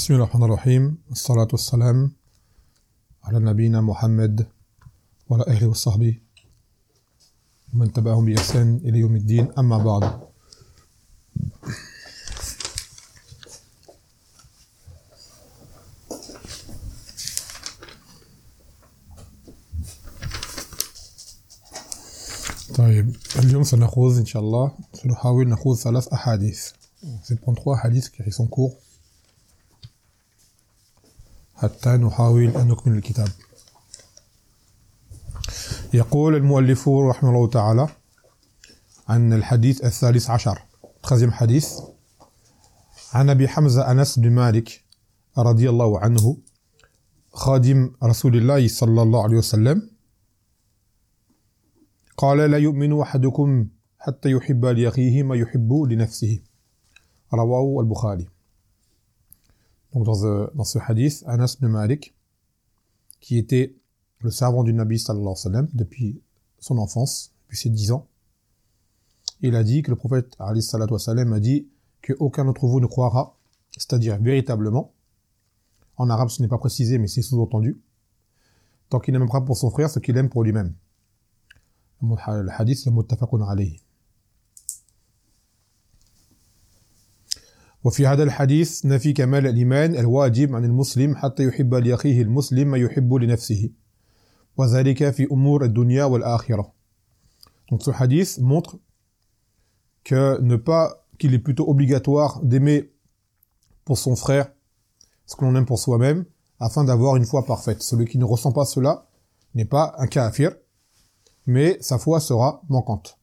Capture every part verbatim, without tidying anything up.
بسم الله الرحمن الرحيم الصلاة والسلام على نبينا محمد وعلى أهله وصحبه ومن تبعهم بإحسان إلى يوم الدين أما بعد. طيب اليوم سنأخذ إن شاء الله سنحاول نأخذ ثلاث أحاديث. C'est prendre trois hadiths qui sont courts حتى نحاول أن نكمل الكتاب. يقول المؤلف رحمه الله تعالى عن الحديث الثالث عشر treizième حديث عن أبي حمزة أنس بن مالك رضي الله عنه خادم رسول الله صلى الله عليه وسلم قال لا يؤمن أحدكم حتى يحب لأخيه ما يحب لنفسه رواه البخاري. Donc dans ce, dans ce hadith, Anas ibn Malik, qui était le servant du Nabi sallallahu alayhi wa sallam depuis son enfance, depuis ses dix ans, il a dit que le prophète alayhi salatu wa sallam a dit que aucun d'entre vous ne croira, c'est-à-dire véritablement, en arabe ce n'est pas précisé mais c'est sous-entendu, tant qu'il n'aime pas pour son frère ce qu'il aime pour lui-même. Le hadith c'est muttafaqun alayhi. وفي هذا الحديث نفي كمال الإيمان الواجب عن المسلم حتى يحب لأخيه المسلم ما يحب لنفسه وذلك في أمور الدنيا والآخرة. Donc ce hadith montre que ne pas qu'il est plutôt obligatoire d'aimer pour son frère ce que l'on aime pour soi-même afin d'avoir une foi parfaite. Celui qui ne ressent pas cela n'est pas un kafir, mais sa foi sera manquante.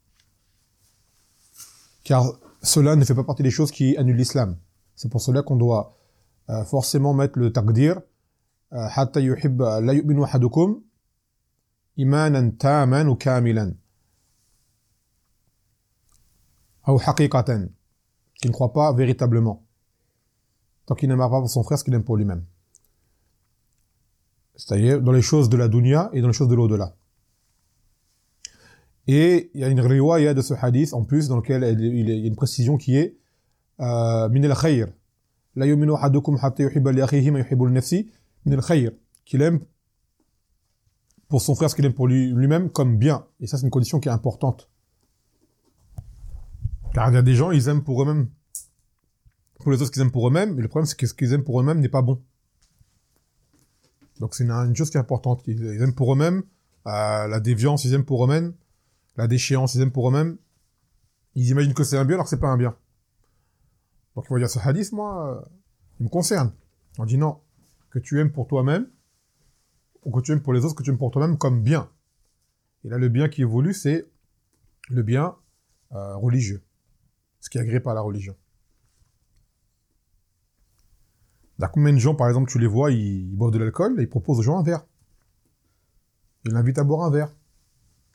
Car cela ne fait pas partie des choses qui annulent l'islam. C'est pour cela qu'on doit euh, forcément mettre le taqdir hatta yuhib la yu'minu ahadukum imanan taman ou kamilan ou haqiqatan, qui ne croit pas véritablement tant qu'il n'aimera pas pour son frère ce qu'il aime pour lui-même, c'est-à-dire dans les choses de la dunya et dans les choses de l'au-delà. Et il y a une riwaya de ce hadith en plus dans lequel il y a une précision qui est min al-khayr la yu'minu ahadukum hatta yuhibba li akhihi ma yuhibbu li nafsihi min al-khayr, qu'il aime pour son frère ce qu'il aime pour lui, lui-même comme bien. Et ça c'est une condition qui est importante, car il y a des gens ils aiment pour eux-mêmes pour les autres ce qu'ils aiment pour eux-mêmes, mais le problème c'est que ce qu'ils aiment pour eux-mêmes n'est pas bon. Donc c'est une, une chose qui est importante. Ils, ils aiment pour eux-mêmes euh, la déviance, ils aiment pour eux-mêmes la déchéance, ils aiment pour eux-mêmes, ils imaginent que c'est un bien alors que c'est pas un bien. Donc il va dire ce hadith, moi, euh, il me concerne. On dit non, que tu aimes pour toi-même, ou que tu aimes pour les autres, que tu aimes pour toi-même comme bien. Et là, le bien qui est voulu, c'est le bien euh, religieux, ce qui est agréé par la religion. Là, combien de gens, par exemple, tu les vois, ils, ils boivent de l'alcool, et ils proposent aux gens un verre. Ils l'invitent à boire un verre. D'accord ?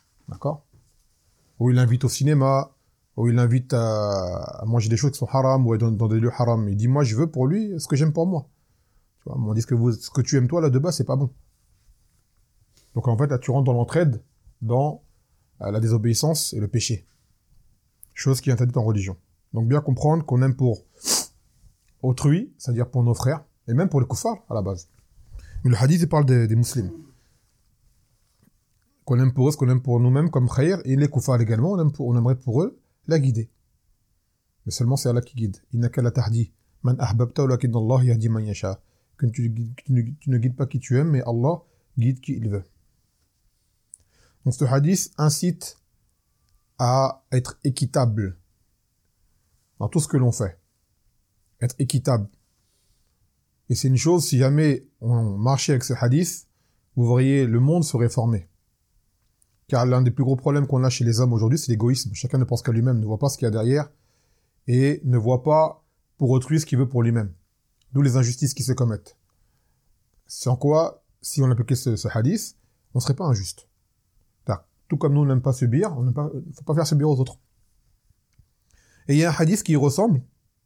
Ou il l'invite au cinéma, ou il l'invite à, à manger des choses qui sont haram, ou dans, dans des lieux haram. Il dit, moi, je veux pour lui ce que j'aime pour moi. Tu vois, on dit ce que, vous, ce que tu aimes toi, là, de bas, c'est pas bon. Donc, en fait, là, tu rentres dans l'entraide, dans euh, la désobéissance et le péché. Chose qui est interdite en religion. Donc, bien comprendre qu'on aime pour autrui, c'est-à-dire pour nos frères, et même pour les kuffars, à la base. Mais le hadith, il parle des, des musulmans. Qu'on aime pour eux, ce qu'on aime pour nous-mêmes comme khayr, et les kuffars également, on, aime pour, on aimerait pour eux la guider. Mais seulement c'est Allah qui guide. Innaka la tahdi man ahbabta walakinna Allah yahdi man yasha. Que tu, tu, ne, tu ne guides pas qui tu aimes, mais Allah guide qui il veut. Donc ce hadith incite à être équitable dans tout ce que l'on fait. Être équitable. Et c'est une chose, si jamais on marchait avec ce hadith, vous verriez, le monde se réformer. Car l'un des plus gros problèmes qu'on a chez les hommes aujourd'hui, c'est l'égoïsme. Chacun ne pense qu'à lui-même, ne voit pas ce qu'il y a derrière, et ne voit pas pour autrui ce qu'il veut pour lui-même. D'où les injustices qui se commettent. C'est en quoi, si on appliquait ce, ce hadith, on ne serait pas injuste. Car, tout comme nous, on n'aime pas subir, on n'aime pas, faut pas faire subir aux autres. Et il y a un hadith qui y ressemble.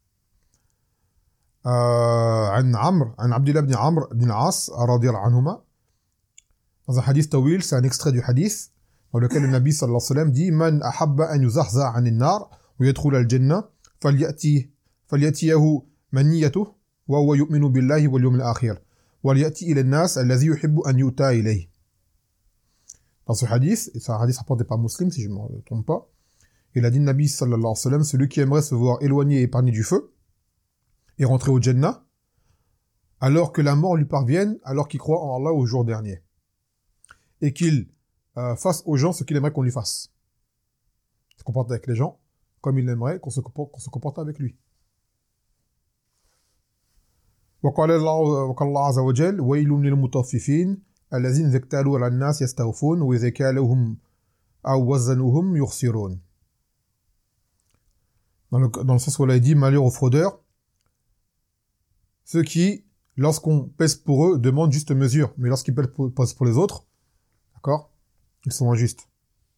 عن عمرو عن عبد الله بن عمرو بن العاص رضي الله عنهما. Dans un hadith tawil, c'est un extrait du hadith dans lequel le Nabi sallallahu alayhi wa sallam dit Man ahabba an yuzahza an an-nar wa yadkhul al-jannah falyati falyatiyahu maniyatuhu وهو يؤمن بالله واليوم الآخر وليأتي إلى الناس الذي يحب أن يؤتى إليه. Dans ce hadith, et c'est un hadith rapporté par Muslim si je ne me trompe pas, il a dit Nabi sallallahu alayhi wa sallam, celui qui aimerait se voir éloigné et épargné du feu et rentrer au Jannah, alors que la mort lui parvienne, alors qu'il croit en Allah au jour dernier, et qu'il euh, fasse aux gens ce qu'il aimerait qu'on lui fasse. Se comporte avec les gens comme il aimerait qu'on se comporte, qu'on se comporte avec lui. وقال الله وقال الله عز وجل ويل للمطففين الذين إذا اكتالوا على الناس يستوفون وإذا كالوهم أو وزنوهم يخسرون. Dans le, dans le sens où il a dit malheur aux fraudeurs, ceux qui, lorsqu'on pèse pour eux, demandent juste mesure, mais lorsqu'ils pèsent pour, pour les autres, d'accord, ils sont injustes.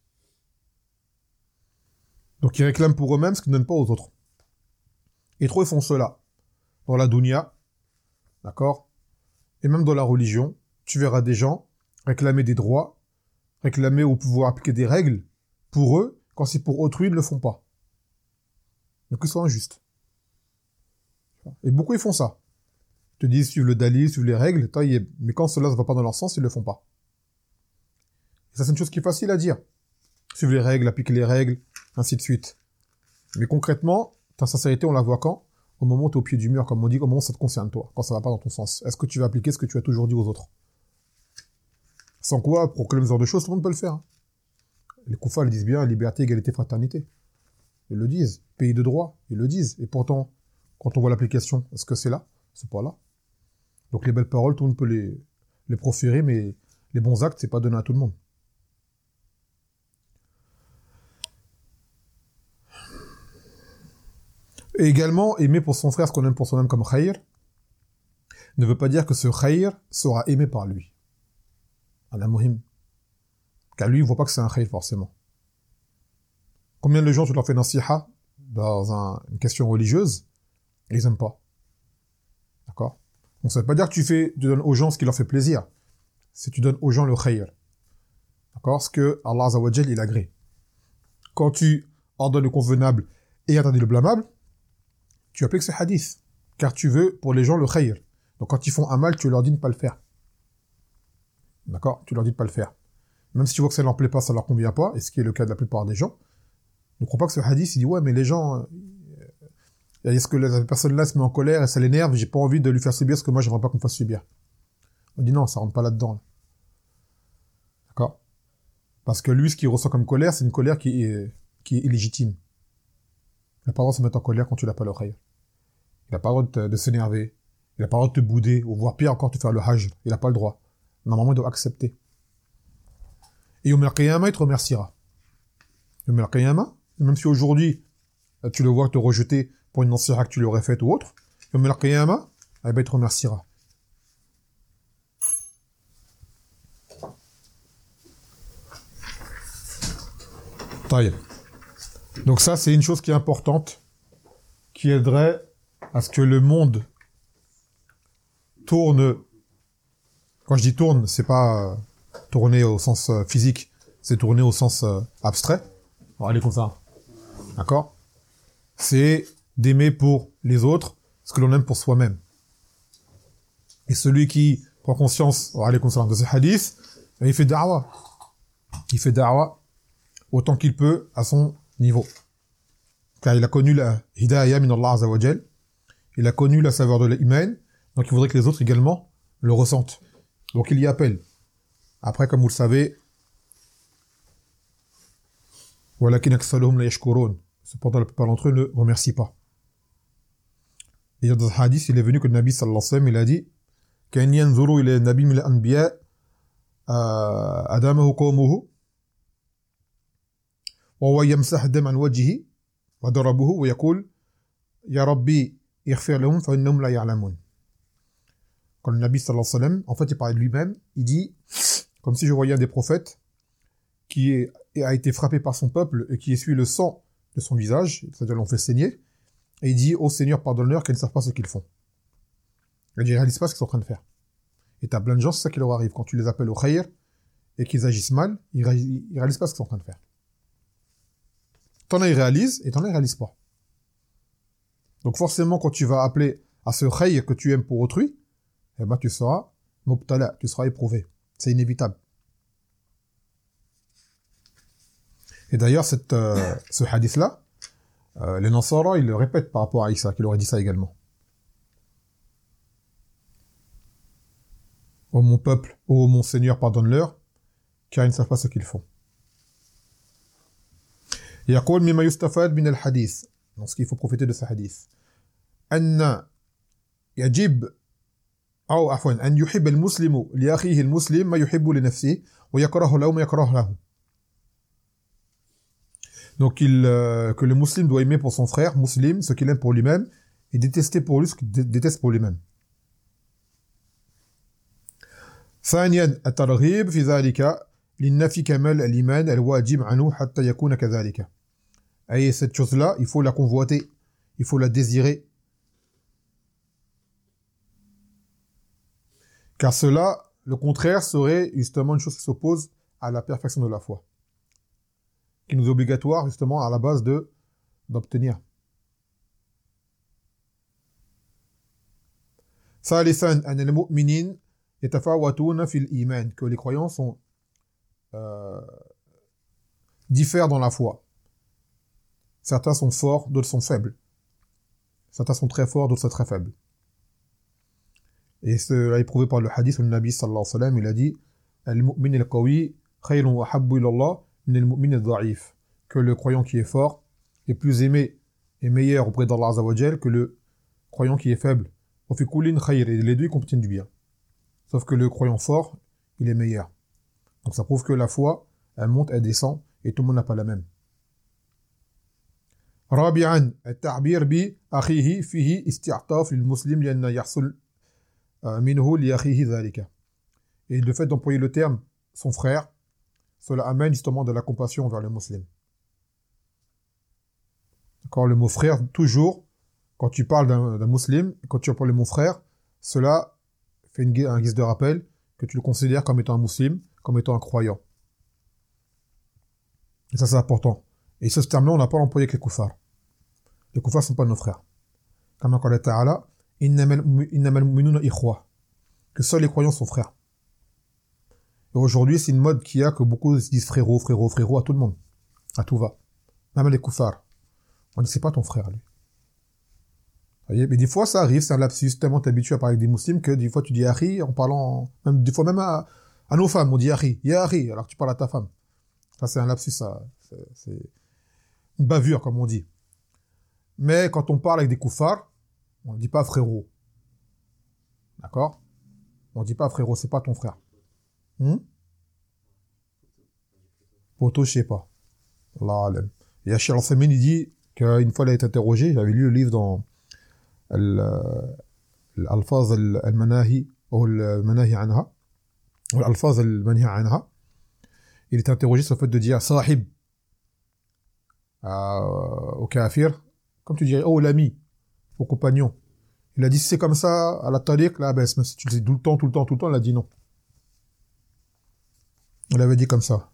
Donc ils réclament pour eux-mêmes ce qu'ils ne donnent pas aux autres. Et trop ils font cela. Dans la dunya, d'accord, et même dans la religion, tu verras des gens réclamer des droits, réclamer ou pouvoir appliquer des règles pour eux, quand c'est pour autrui, ils ne le font pas. Donc ils sont injustes. Et beaucoup ils font ça. Ils te disent suivre le dalil, suivre les règles, taïeb. Mais quand cela ne va pas dans leur sens, ils ne le font pas. Et ça c'est une chose qui est facile à dire. Suivre les règles, appliquer les règles, ainsi de suite. Mais concrètement, ta sincérité on la voit quand? Au moment où tu es au pied du mur, comme on dit, au moment où ça te concerne toi, quand ça va pas dans ton sens. Est-ce que tu vas appliquer ce que tu as toujours dit aux autres? Sans quoi, pour que ce genre de choses, tout le monde peut le faire. Hein. Les koufars, ils disent bien liberté, égalité, fraternité. Ils le disent. Pays de droit, ils le disent. Et pourtant, quand on voit l'application, est-ce que c'est là? C'est pas là. Donc les belles paroles, tout le monde peut les, les proférer, mais les bons actes, c'est pas donné à tout le monde. Et également, aimer pour son frère ce qu'on aime pour soi-même comme khayr, ne veut pas dire que ce khayr sera aimé par lui. Ala muhim. Car lui, il voit pas que c'est un khayr forcément. Combien de gens tu leur fais nasiha dans un, une question religieuse, et ils aiment pas. D'accord? Donc ça veut pas dire que tu fais, tu donnes aux gens ce qui leur fait plaisir. C'est que tu donnes aux gens le khayr. D'accord? Ce que Allah Azza wa Jal, il agrée. Quand tu ordonnes le convenable et interdis le blâmable, tu appliques ce hadith. Car tu veux pour les gens le khayr. Donc quand ils font un mal, tu leur dis de ne pas le faire. D'accord? Tu leur dis de ne pas le faire. Même si tu vois que ça ne leur plaît pas, ça ne leur convient pas, et ce qui est le cas de la plupart des gens, ne crois pas que ce hadith, il dit, ouais, mais les gens, euh, est-ce que la personne-là se met en colère et ça l'énerve, j'ai pas envie de lui faire subir ce que moi, j'aimerais pas qu'on me fasse subir. On dit non, ça rentre pas là-dedans. Là. D'accord? Parce que lui, ce qu'il ressent comme colère, c'est une colère qui est, qui est illégitime. Il n'a pas le droit de se mettre en colère quand tu l'as pas le khayr. Il n'a pas le droit de, te, de s'énerver. Il n'a pas le droit de te bouder, ou voire pire encore, de faire le hajj. Il n'a pas le droit. Normalement, il doit accepter. Et Yom al-Qiyamah, il te remerciera. Yom al-Qiyamah, même si aujourd'hui, tu le vois te rejeter pour une nasiha que tu lui aurais faite ou autre, Yom al-Qiyamah, eh ben, il te remerciera. Taïe. Donc ça, c'est une chose qui est importante, qui aiderait à ce que le monde tourne. Quand je dis tourne, c'est pas tourner au sens physique, c'est tourner au sens abstrait. On va aller comme ça. D'accord? C'est d'aimer pour les autres ce que l'on aime pour soi-même. Et celui qui prend conscience, on va aller comme ça, de ce hadith, il fait da'wa. Il fait da'wa autant qu'il peut à son niveau. Car il a connu la hidayah min Allah Azza wa Jal. Il a connu la saveur de l'iman. Donc il voudrait que les autres également le ressentent. Donc il y appelle. Après, comme vous le savez, walakin aktharuhum la yashkurun. Cependant, la plupart d'entre eux ne remercient pas. Et dans ce hadith, il est venu que le Nabi sallallahu alayhi wa sallam, il a dit كأن ينظروا إلى النبي من الأنبياء أدامه قومه وهو يمسح دم عن وجهه وضربه ويقول يا ربي اغفر لهم فإنهم لا يعلمون. Quand le Nabi sallallahu alayhi wa sallam, en fait, il parlait de lui-même, il dit, comme si je voyais un des prophètes qui est, a été frappé par son peuple et qui essuie le sang de son visage, c'est-à-dire l'ont fait saigner, et il dit, ô Seigneur, pardonne-leur qu'ils ne savent pas ce qu'ils font. Il dit, ils ne réalisent pas ce qu'ils sont en train de faire. Et t'as plein de gens, c'est ça qui leur arrive. Quand tu les appelles au khayr et qu'ils agissent mal, ils ne réalisent pas ce qu'ils sont en train de faire. T'en as, ils réalisent, et t'en as, ils réalisent pas. Donc forcément, quand tu vas appeler à ce khayr que tu aimes pour autrui, eh ben, tu seras mubtala, tu seras éprouvé. C'est inévitable. Et d'ailleurs, cette, euh, ce hadith-là, euh, les Nasara, ils le répètent par rapport à Isa, qui aurait dit ça également. Ô mon peuple, ô mon Seigneur, pardonne-leur, car ils ne savent pas ce qu'ils font. يقول مما يستفاد من الحديث. Donc, ce qu'il faut profiter de ce hadith. أن يجب أو عفوا أن يحب المسلم لأخيه المسلم ما يحب لنفسه ويكره له ما يكره له. Donc, il, euh, que le musulman doit aimer pour son frère, musulman, ce qu'il aime pour lui-même, et détester pour lui ce qu'il déteste pour lui-même. ثانيا الترغيب في ذلك للنفي كمال الإيمان الواجب عنه حتى يكون كذلك. Et cette chose-là, il faut la convoiter, il faut la désirer. Car cela, le contraire, serait justement une chose qui s'oppose à la perfection de la foi, qui nous est obligatoire justement à la base de d'obtenir. ثالثا أن المؤمنين يتفاوتون في الإيمان, que les croyants sont euh, diffèrent dans la foi. Certains sont forts, d'autres sont faibles. Certains sont très forts, d'autres sont très faibles. Et cela est prouvé par le hadith où le Nabi sallallahu alayhi wa sallam, il a dit Al-mu'min al-qawi khayrun wa habbu ilallah min al-mu'min al-dha'if, que le croyant qui est fort est plus aimé et meilleur auprès d'Allah azza wa jal que le croyant qui est faible. Wa fi kullin khayr, et les deux contiennent du bien. Sauf que le croyant fort, il est meilleur. Donc ça prouve que la foi, elle monte, elle descend, et tout le monde n'a pas la même. رابعا التعبير بأخيه فيه استعطاف للمسلم لأن يحصل منه لأخيه ذلك. Et le fait d'employer le terme son frère, cela amène justement de la compassion vers le musulman. D'accord, le mot frère, toujours, quand tu parles d'un, d'un musulman, quand tu emploies le mot frère, cela fait une, un guise de rappel que tu le considères comme étant un musulman, comme étant un croyant. Et ça, c'est important. Et ce terme-là, on n'a pas l'employé avec les koufars. Les koufars ne sont pas nos frères. Comme Allah Ta'ala, innamal mu'minuna ikhwa, que seuls les croyants sont frères. Et aujourd'hui, c'est une mode qu'il y a que beaucoup se disent frérot, frérot, frérot à tout le monde. À tout va. Même les koufars. On ne sait pas ton frère, lui. Vous voyez, mais des fois, ça arrive, c'est un lapsus. Tellement t'es habitué à parler avec des musulmans que des fois tu dis Akhi en parlant, même, des fois même à, à nos femmes, on dit Akhi, ya Akhi, alors que tu parles à ta femme. Ça, c'est un lapsus, ça. C'est, c'est une bavure, comme on dit. Mais quand on parle avec des koufars, on ne dit pas frérot. D'accord? On ne dit pas frérot, c'est pas ton frère. Hmm? Poto, je sais pas. Allah alam. Et Cheikh Al-Thameen, il dit qu'une fois il a été interrogé, j'avais lu le livre dans Al-Alfaz Al-Manahi ou Al-Manahi Anha, ou Al-Alfaz Al-Manahi Anha. Il est interrogé sur le fait de dire sahib euh, au kafir, comme tu dirais, oh l'ami, au compagnon. Il a dit, si c'est comme ça, à la tariq, là, ben, si tu le dis tout le temps, tout le temps, tout le temps, il a dit non. Il avait dit comme ça.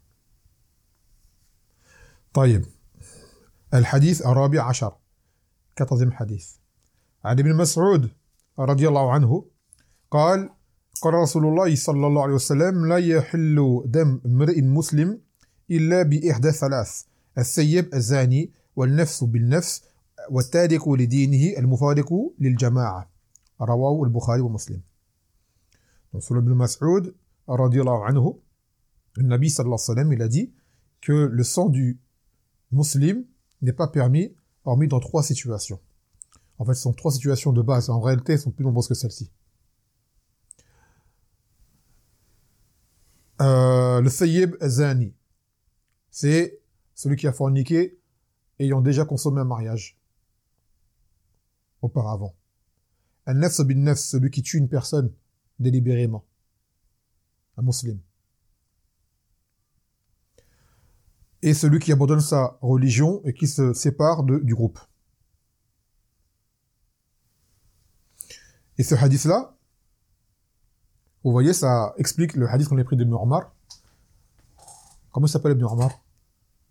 طيب. الحديث الرابع عشر. quatorzième حديث. عن ابن مسعود رضي الله عنه قال قال رسول الله صلى الله عليه وسلم لا يحل دم امرئ مسلم إلا بإحدى ثلاث الثيب الزاني والنفس بالنفس والتارك لدينه المفارق للجماعة رواه البخاري ومسلم. Donc sur Ibn Mas'ud radiyallahu anhu, le Nabi sallallahu alayhi wa sallam, il a dit que le sang du musulman n'est pas permis hormis dans trois situations. En fait, ce sont trois situations de base. En réalité, elles sont plus nombreuses que celles-ci. Euh, le thayyib zani, c'est celui qui a forniqué ayant déjà consommé un mariage auparavant. Al-nafs bin nafs, celui qui tue une personne délibérément, un musulman. Et celui qui abandonne sa religion et qui se sépare de, du groupe. Et ce hadith-là, vous voyez, ça explique le hadith qu'on a pris d'Ibn Umar. Comment il s'appelle Ibn Umar?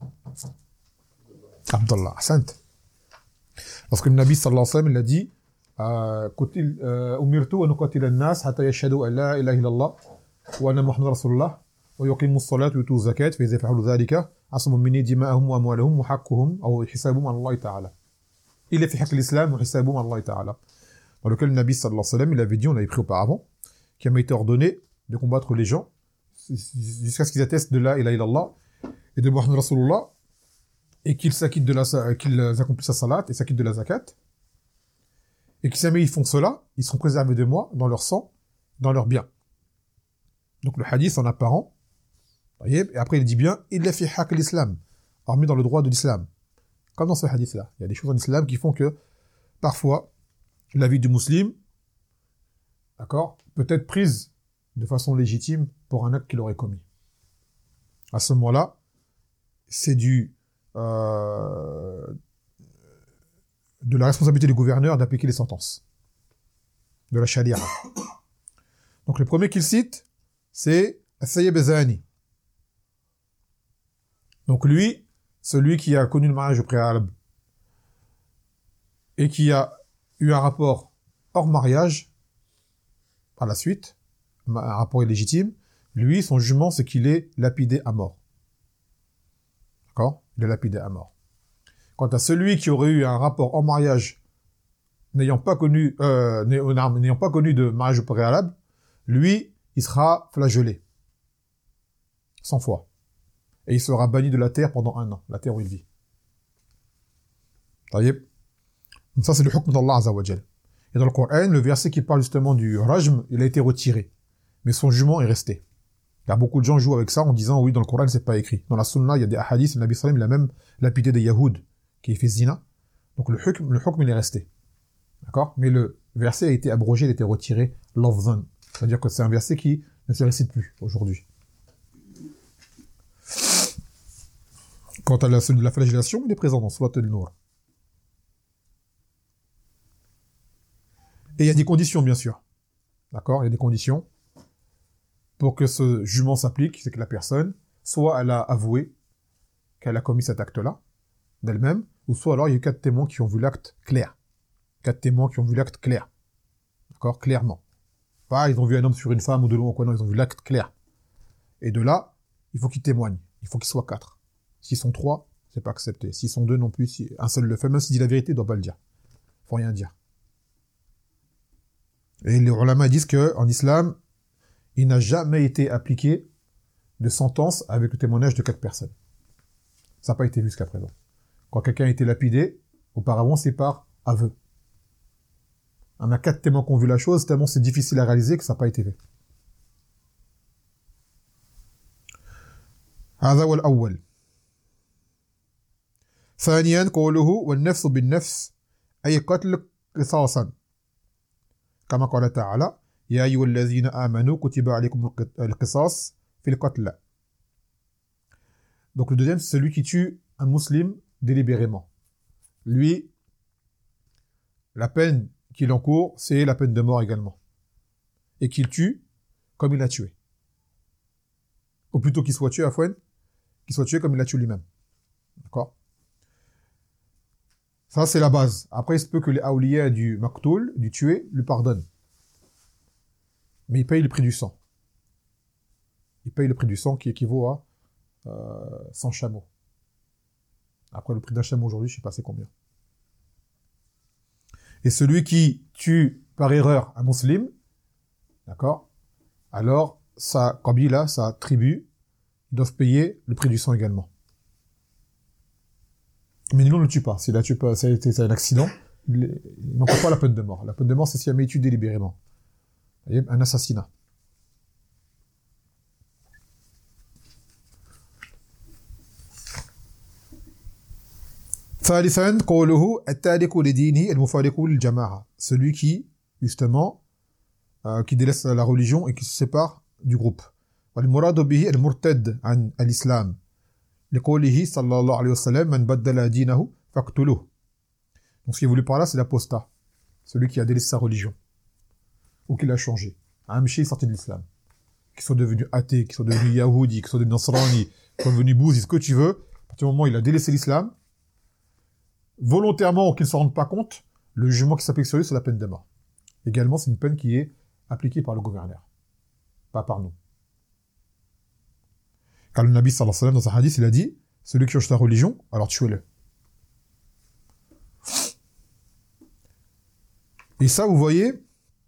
Abdallah, Ahsant. Parce que le Nabi sallallahu alayhi wa sallam, il a dit, euh, قتل euh, أمرت أن أقاتل الناس حتى يشهدوا أن لا إله إلا الله وأن محمد رسول الله ويقيموا الصلاة ويؤتوا الزكاة فإذا فعلوا ذلك عصموا مني دماءهم وأموالهم وحقهم أو حسابهم على الله تعالى. Il est في حق l'islam وحسابهم على الله تعالى. Dans lequel le Nabi sallallahu alayhi wa sallam, il avait dit, on l'avait pris auparavant, qu'il m'a été ordonné de combattre les gens jusqu'à ce qu'ils attestent de la ilaha illallah et de Muhammad Rasulullah et qu'ils s'acquittent de la, qu'ils accomplissent la salat et s'acquittent de la zakat. Et que si jamais ils font cela, ils seront préservés de moi dans leur sang, dans leurs biens. Donc le hadith en apparent, et après il dit bien, il a fait haq l'islam, hormis dans le droit de l'islam. Comme dans ce hadith-là. Il y a des choses en islam qui font que, parfois, la vie du musulman, d'accord, peut être prise de façon légitime pour un acte qu'il aurait commis. À ce moment-là, c'est du euh, de la responsabilité du gouverneur d'appliquer les sentences de la charia. Donc le premier qu'il cite, c'est As-Sayyib Az-Zani. Donc lui, celui qui a connu le mariage au préalable et qui a eu un rapport hors mariage par la suite, un rapport illégitime, lui, son jugement, c'est qu'il est lapidé à mort. D'accord ? Il est lapidé à mort. Quant à celui qui aurait eu un rapport hors mariage, n'ayant pas connu, euh, n'ayant pas connu de mariage au préalable, lui, il sera flagellé. cent fois. Et il sera banni de la terre pendant un an, la terre où il vit. Taïeb. Donc ça, c'est le hukm d'Allah Azza wa Jal. Et dans le Coran, le verset qui parle justement du rajm, il a été retiré. Mais son jugement est resté. Il y a beaucoup de gens qui jouent avec ça en disant, oui, dans le Coran, c'est pas écrit. Dans la sunna, il y a des hadiths, le Nabi sallam, il a même lapidé des yahoud qui fait zina. Donc le hukm, le hukm, il est resté. D'accord? Mais le verset a été abrogé, il a été retiré, lafzan. C'est-à-dire que c'est un verset qui ne se récite plus aujourd'hui. Quant à la, la flagellation, il est présent dans Surat al-Nur. Et il y a des conditions, bien sûr. D'accord? Il y a des conditions pour que ce jugement s'applique, c'est que la personne, soit elle a avoué qu'elle a commis cet acte-là, d'elle-même, ou soit alors il y a eu quatre témoins qui ont vu l'acte clair. Quatre témoins qui ont vu l'acte clair. D'accord? Clairement. Pas, ils ont vu un homme sur une femme ou de loin ou quoi, non, ils ont vu l'acte clair. Et de là, il faut qu'ils témoignent. Il faut qu'ils soient quatre. S'ils sont trois, c'est pas accepté. S'ils sont deux non plus, si un seul le fait, même s'il dit la vérité, il doit pas le dire. Faut rien dire. Et les ulama disent que, en islam, il n'a jamais été appliqué de sentence avec le témoignage de quatre personnes. Ça n'a pas été vu jusqu'à présent. Quand quelqu'un a été lapidé, auparavant, c'est par aveu. On a quatre témoins qui ont vu la chose, tellement c'est difficile à réaliser que ça n'a pas été fait. هذا هو الأول. ثانيا قوله والنفس بالنفس أي قتل قصاصا كما قال تعالى يا أيها الذين آمنوا كتب عليكم القصاص في القتل. Donc le deuxième, c'est celui qui tue un musulman délibérément. Lui, la peine qu'il encourt, c'est la peine de mort également. Et qu'il tue comme il l'a tué. Ou plutôt qu'il soit tué à Fouane, qu'il soit tué comme il l'a tué lui-même. D'accord? Ça, c'est la base. Après, il se peut que les awliya du maktoul, du tué, lui pardonnent. Mais il paye le prix du sang. Il paye le prix du sang qui équivaut à euh, cent chameaux. Après, le prix d'un chameau aujourd'hui, je ne sais pas c'est combien. Et celui qui tue par erreur un musulman, d'accord, alors sa qabila, sa tribu, doivent payer le prix du sang également. Mais nous, on ne le tue pas. S'il a tué pas, ça a été un accident, il n'encourt pas la peine de mort. La peine de mort, c'est si jamais il tue délibérément. Un assassinat. ثالثاً قوله التارك لدينه المفارق للجماعة. Celui qui, justement, euh, qui délaisse la religion et qui se sépare du groupe. والمراد به المرتد عن الإسلام. لقوله صلى الله عليه وسلم من بدل دينه فاقتلوه. Donc ce qui est voulu par là, c'est l'apostat. Celui qui a délaissé sa religion. Ou qui l'a changé. Un mchi sorti de l'islam. Qui soit devenu athée, qui soit devenu yahoudi, qui soit devenu nasrani, qui soit devenu bouzi, ce que tu veux. À partir du moment où il a délaissé l'islam, volontairement ou qu'il ne s'en rende pas compte, le jugement qui s'applique sur lui, c'est la peine de mort. Également, c'est une peine qui est appliquée par le gouverneur, pas par nous. Car le Nabi sallallahu alayhi wa sallam, dans un hadith, il a dit, celui qui change ta religion, alors tuez-le. Et ça, vous voyez,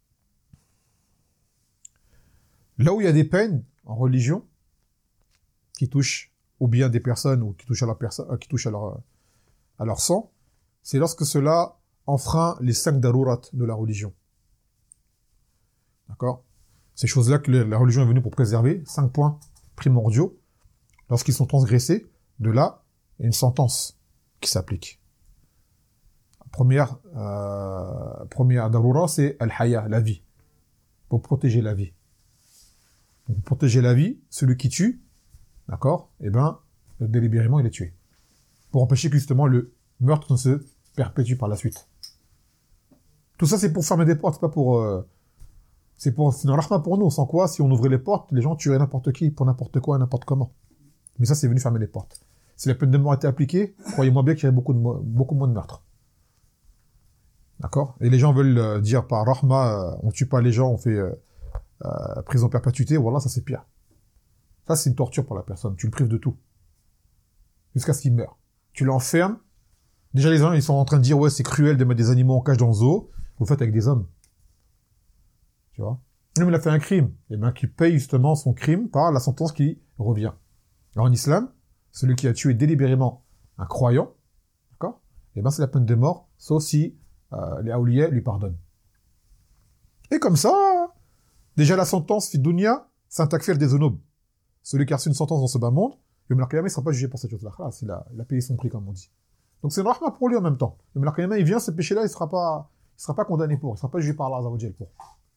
là où il y a des peines en religion, qui touchent au bien des personnes, ou qui touchent à leur personne, qui touchent à leur, à leur sang, c'est lorsque cela enfreint les cinq darurat de la religion. D'accord? Ces choses-là que la religion est venue pour préserver, cinq points primordiaux, lorsqu'ils sont transgressés, de là, il y a une sentence qui s'applique. Première, euh, première darura, c'est al-haya, la vie. Pour protéger la vie. Pour protéger la vie, celui qui tue, d'accord, eh ben, délibérément, il est tué. Pour empêcher que, justement, le meurtre ne se perpétue par la suite. Tout ça, c'est pour fermer des portes, c'est pas pour... Euh, c'est pour... C'est dans l'arma pour nous, sans quoi, si on ouvrait les portes, les gens tueraient n'importe qui, pour n'importe quoi, n'importe comment. Mais ça, c'est venu fermer les portes. Si la peine de mort était appliquée, croyez-moi bien qu'il y aurait beaucoup, de, beaucoup moins de meurtres. D'accord? Et les gens veulent euh, dire par rahma, euh, on tue pas les gens, on fait euh, euh, prison perpétuité, voilà, ça c'est pire. Ça, c'est une torture pour la personne. Tu le prives de tout. Jusqu'à ce qu'il meure. Tu l'enfermes. Déjà, les gens, ils sont en train de dire, ouais, c'est cruel de mettre des animaux en cage dans le zoo. Vous le faites avec des hommes. Tu vois? Même il a fait un crime. Et bien, qu'il paye justement son crime par la sentence qui revient. Alors, en islam, celui qui a tué délibérément un croyant, d'accord? Et ben, c'est la peine de mort, sauf si euh, les awliya lui pardonnent. Et comme ça, déjà la sentence, fi dunya, c'est un takfir des zunub. Celui qui a reçu une sentence dans ce bas monde, Yom al-Qiyamah, il ne sera pas jugé pour cette chose-là. Ah, il, a, il a payé son prix, comme on dit. Donc c'est une rahma pour lui en même temps. Yom al-Qiyamah, il vient, ce péché-là, il ne sera pas, il sera pas condamné pour. Il ne sera pas jugé par Allah Azza wa Jal pour.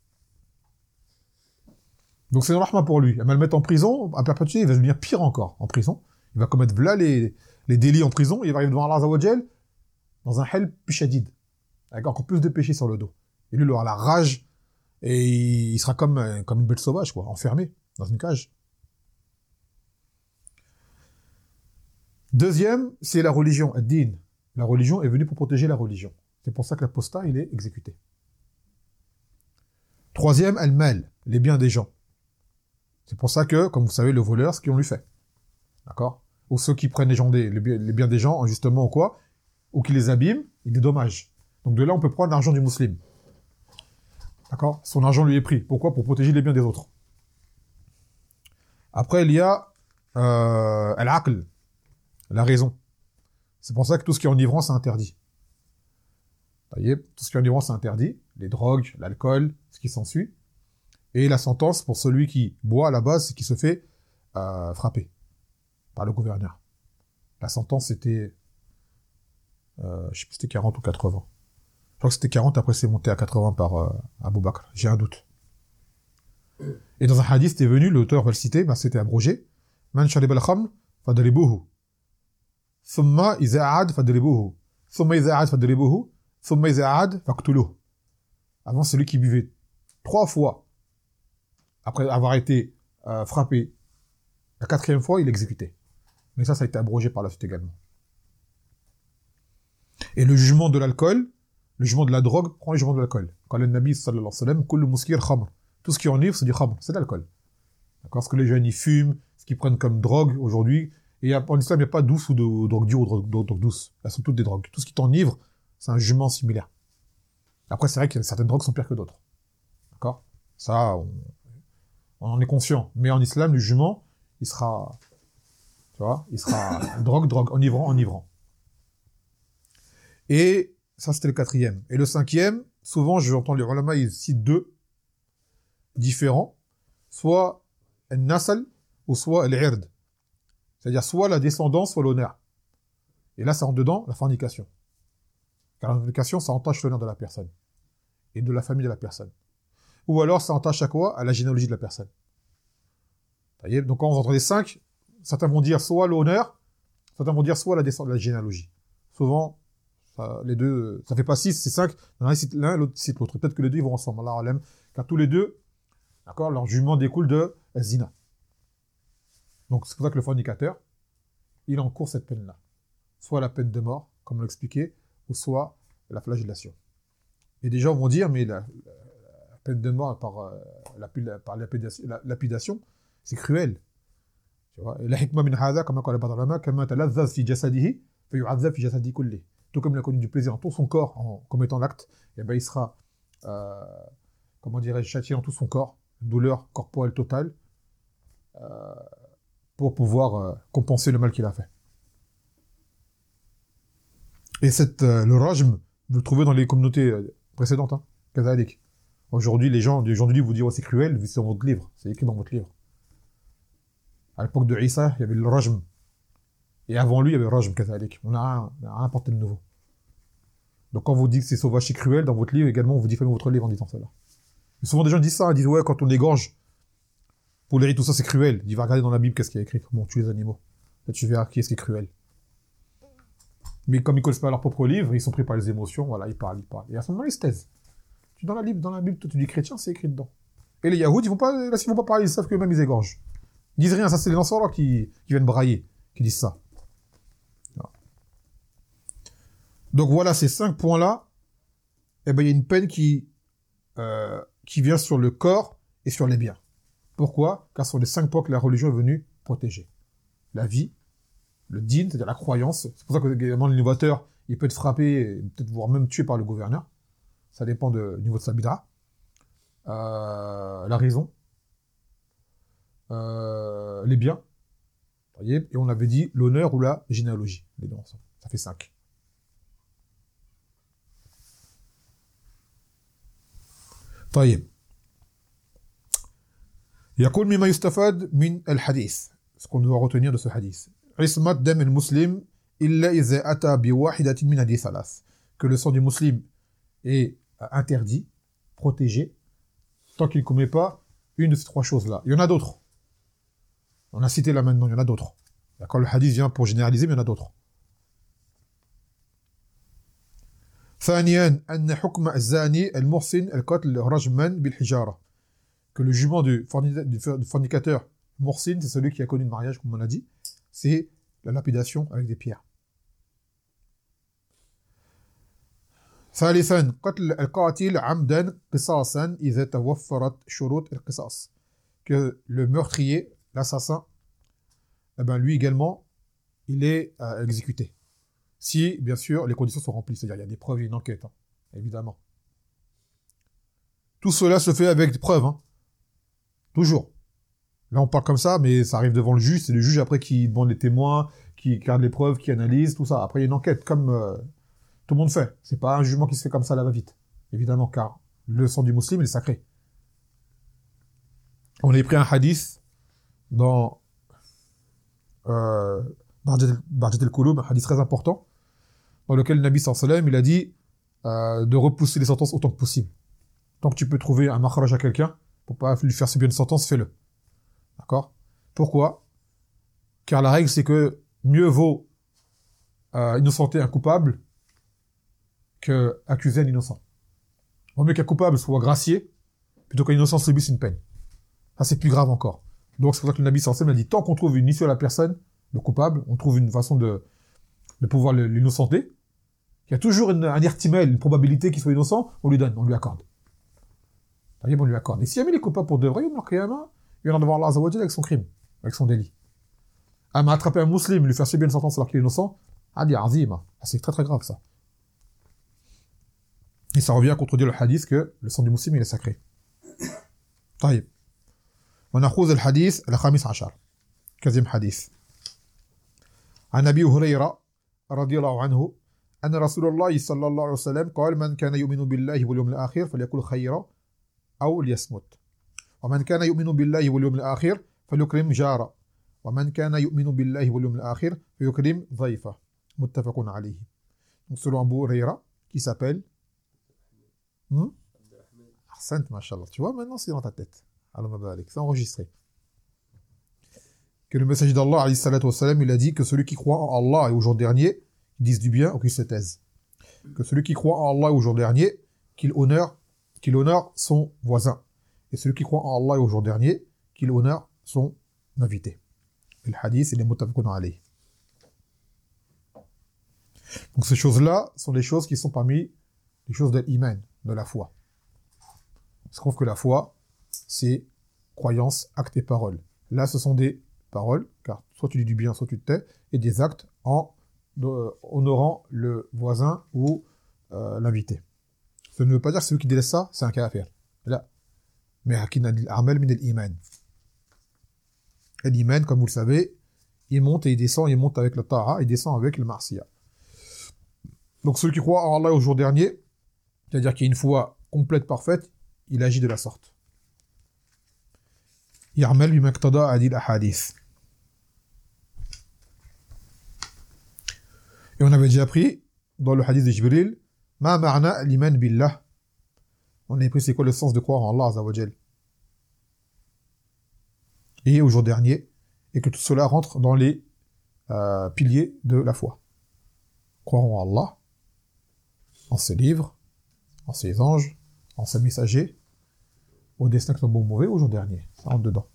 Donc c'est une rahma pour lui. Il va le mettre en prison, à perpétuité, il va devenir pire encore en prison. Il va commettre là les, les délits en prison, et il va arriver devant Allah Azza wa Jal dans un hell pichadid, avec encore plus de péchés sur le dos. Et lui, il aura la rage, et il sera comme, comme une bête sauvage, quoi, enfermé dans une cage. Deuxième, c'est la religion, ad-din. La religion est venue pour protéger la religion. C'est pour ça que l'apostat, il est exécuté. Troisième, al-mal, les biens des gens. C'est pour ça que, comme vous savez, le voleur, ce qu'on lui fait. D'accord? Ou ceux qui prennent les, gens des, les, les biens des gens, justement, ou quoi, ou qui les abîment, ils dédommagent. Donc de là, on peut prendre l'argent du musulman. D'accord? Son argent lui est pris. Pourquoi? Pour protéger les biens des autres. Après, il y a euh, al-aql, la raison. C'est pour ça que tout ce qui est enivrant, c'est interdit. Vous voyez, tout ce qui est enivrant, c'est interdit. Les drogues, l'alcool, ce qui s'ensuit. Et la sentence pour celui qui boit à la base, c'est qu'il se fait euh, frapper par le gouverneur. La sentence, c'était, euh, je sais plus si c'était quarante ou quatre-vingts. Je crois que c'était quarante, après c'est monté à quatre-vingts par euh, Abu Bakr. J'ai un doute. Et dans un hadith, c'était venu, l'auteur va le citer, ben, c'était abrogé. Man sharib al-khamr fadribuhu. Thumma iza aad fadribuhu. Thumma iza aad fadribuhu. Thumma iza aad faqtuluhu. Avant, celui qui buvait trois fois, après avoir été euh, frappé, la quatrième fois, il exécutait. Mais ça, ça a été abrogé par la suite également. Et le jugement de l'alcool, le jugement de la drogue prend le jugement de l'alcool. Quand le Nabi sallallahu alayhi wa sallam, kullu muskir khamr. Tout ce qui enivre, c'est du khamr, c'est de l'alcool. D'accord? Ce que les jeunes, ils fument, ce qu'ils prennent comme drogue aujourd'hui. Et en islam, il n'y a pas douce ou de drogue dure ou de drogue, drogue douce. Elles sont toutes des drogues. Tout ce qui t'enivre, c'est un jugement similaire. Après, c'est vrai que certaines drogues sont pires que d'autres. D'accord? Ça, on, on en est conscient. Mais en islam, le jugement, il sera, tu vois, il sera drogue, drogue, enivrant, enivrant. Et ça, c'était le quatrième. Et le cinquième, souvent, j'entends les ulama, ils citent deux différents, soit al-nasl ou soit al-ird. C'est-à-dire soit la descendance, soit l'honneur. Et là, ça rentre dedans la fornication. Car la fornication, ça entache l'honneur de la personne et de la famille de la personne. Ou alors, ça entache à quoi? À la généalogie de la personne. Vous voyez? Donc, quand on entend les cinq, certains vont dire soit l'honneur, certains vont dire soit la descendance, la généalogie. Souvent, ça, les deux, ça fait pas six, c'est cinq. L'un cite l'un, l'autre cite l'autre. Peut-être que les deux, ils vont ensemble. Allah alam. Car tous les deux, d'accord, leur jugement découle de zina. Donc, c'est pour ça que le fornicateur, il encourt cette peine-là. Soit la peine de mort, comme on l'expliquait, ou soit la flagellation. Et des gens vont dire, mais la, la peine de mort par, euh, la, par lapidation, la, lapidation, c'est cruel. Tu vois, la hikmah min hadha, comme قال بعض العلماء, كما تلذذ في جسده فيعذب في جسده كله. Tout comme il a connu du plaisir en tout son corps en commettant l'acte, et ben il sera, euh, comment dirais-je, châtié en tout son corps, douleur corporelle totale, euh, pour pouvoir euh, compenser le mal qu'il a fait. Et cette, euh, le rajm, vous le trouvez dans les communautés euh, précédentes, hein, kazalik. Aujourd'hui, les gens, aujourd'hui, vous dire oh, c'est cruel, c'est dans votre livre, c'est écrit dans votre livre. À l'époque de Isa, il y avait le rajm. Et avant lui, il y avait le rajm kazalik. On n'a rien apporté de nouveau. Donc quand on vous dit que c'est sauvage et cruel, dans votre livre, également, on vous diffame votre livre en disant cela. Et souvent, des gens disent ça, ils disent ouais, quand on égorge, pour les rites, tout ça, c'est cruel. Il va regarder dans la Bible qu'est-ce qu'il y a écrit, comment on tue les animaux. Là, tu verras qui est-ce qui est cruel. Mais comme ils ne connaissent pas leur propre livre, ils sont pris par les émotions, voilà, ils parlent, ils parlent. Et à ce moment-là, ils se taisent. Tu dans la Bible, dans la Bible, toi, tu dis chrétien, c'est écrit dedans. Et les Yahoud, ils vont pas, là, s'ils vont pas parler, ils savent qu'eux-mêmes, ils égorgent. Ils disent rien, ça, c'est les lanceurs qui, qui viennent brailler, qui disent ça. Voilà. Donc voilà, ces cinq points-là, eh ben, il y a une peine qui, euh, qui vient sur le corps et sur les biens. Pourquoi? Car ce sont les cinq points que la religion est venue protéger. La vie, le din, c'est-à-dire la croyance. C'est pour ça que également l'innovateur, il peut être frappé, peut-être voire même tué par le gouverneur. Ça dépend du niveau de sa bid'a. Euh, la raison. Euh, les biens. Voyez, et on avait dit l'honneur ou la généalogie. Les deux ensemble. Ça fait cinq. طيب. يقول مما يستفاد من الحديث. Ce qu'on doit retenir de ce hadith. عصمة دم المسلم إلا إذا أتى بواحدة من هذه الثلاث. Que le sang du musulman est interdit, protégé, tant qu'il ne commet pas une de ces trois choses-là. Il y en a d'autres. On a cité là maintenant, il y en a d'autres. D'accord, le hadith vient pour généraliser, mais il y en a d'autres. ثانيا أن حكم الزاني المحسن القتل رجما بالحجارة. Que le jugement du fornicateur muhsin, c'est celui qui a connu le mariage, comme on a dit, c'est la lapidation avec des pierres. ثالثا قتل القاتل عمدا قصاصا إذا توفرت شروط القصاص. Que le meurtrier, l'assassin, eh ben lui également, il est euh, exécuté. Si, bien sûr, les conditions sont remplies, c'est-à-dire il y a des preuves et une enquête, hein, évidemment. Tout cela se fait avec des preuves, hein. Toujours. Là, on parle comme ça, mais ça arrive devant le juge, c'est le juge après qui demande les témoins, qui regarde les preuves, qui analyse, tout ça. Après, il y a une enquête, comme euh, tout le monde fait. C'est pas un jugement qui se fait comme ça, là, va-vite. Évidemment, car le sang du musulman, il est sacré. On a pris un hadith dans euh, Barjat al-Qulub, un hadith très important, dans lequel le Nabi sallallahu alayhi wa sallam, il a dit euh, de repousser les sentences autant que possible. Tant que tu peux trouver un makhraj à quelqu'un, pour pas lui faire subir une sentence, fais-le. D'accord? Pourquoi? Car la règle, c'est que mieux vaut euh, innocenter un coupable que accuser un innocent. Vaut mieux qu'un coupable soit gracié, plutôt qu'un innocent subisse une peine. Ça, c'est plus grave encore. Donc, c'est pour ça que le Nabi sallallahu alayhi wa sallam a dit, tant qu'on trouve une issue à la personne, le coupable, on trouve une façon de, de pouvoir l'innocenter. Il y a toujours une, un ihtimal, une probabilité qu'il soit innocent, on lui donne, on lui accorde. On lui accorde. Et si jamais il est coupable pour de vrai, il va devoir Allah Azza wa Jalla avec son crime, avec son délit. Ah, mais attraper un musulman, lui faire subir une sentence alors qu'il est innocent, ah, dit azima. C'est très très grave, ça. Et ça revient à contredire le hadith que le sang du musulman, il est sacré. طيب. ونأخذ الحديث الخامس عشر. quinzième حديث. عن أبي هريرة رضي الله عنه أن رسول الله صلى الله عليه وسلم قال من كان يؤمن بالله واليوم الآخر فليقل خيرا أو ليصمت ومن كان يؤمن بالله واليوم الآخر فليكرم جاره ومن كان يؤمن بالله واليوم الآخر فليكرم ضيفه متفق عليه. Donc selon Abu Huraira qui s'appelle hmm? Ahsant, mashallah. Tu vois, maintenant c'est dans ta tête. Allah mabalik, c'est enregistré. Que le messager d'Allah, alayhi salatu wassalam, il a dit que celui qui croit en Allah et au jour dernier, qu'il dise du bien ou qu'il se taise. Que celui qui croit en Allah et au jour dernier, qu'il honore, qu'il honore son voisin. Et celui qui croit en Allah et au jour dernier, qu'il honore son invité. Et le hadith, il est muttafaqun alayh. Donc ces choses-là sont les choses qui sont parmi les choses de l'iman. de la foi. Il se trouve que la foi, c'est croyance, acte et parole. Là, ce sont des paroles, car soit tu dis du bien, soit tu te tais, et des actes en euh, honorant le voisin ou euh, l'invité. Ça ne veut pas dire que celui qui délaisse ça, c'est un kafir. Là. Mais al-amal min al-iman. L'iman, comme vous le savez, il monte et il descend, il monte avec le ta'a, il descend avec le marsiya. Donc celui qui croit en Allah au jour dernier, c'est-à-dire qu'il y a une foi complète, parfaite, il agit de la sorte. Ya'mal bima iqtada adil ahadith. Et on avait déjà appris, dans le hadith de Jibril, ma ma'na l'iman billah. On avait pris c'est quoi le sens de croire en Allah Azza wa Jal. Et au jour dernier, et que tout cela rentre dans les euh, piliers de la foi. Croire en Allah, en ses livres, en ses anges, en ses messagers, au destin que soit bon ou mauvais, au jour dernier. Ça rentre dedans.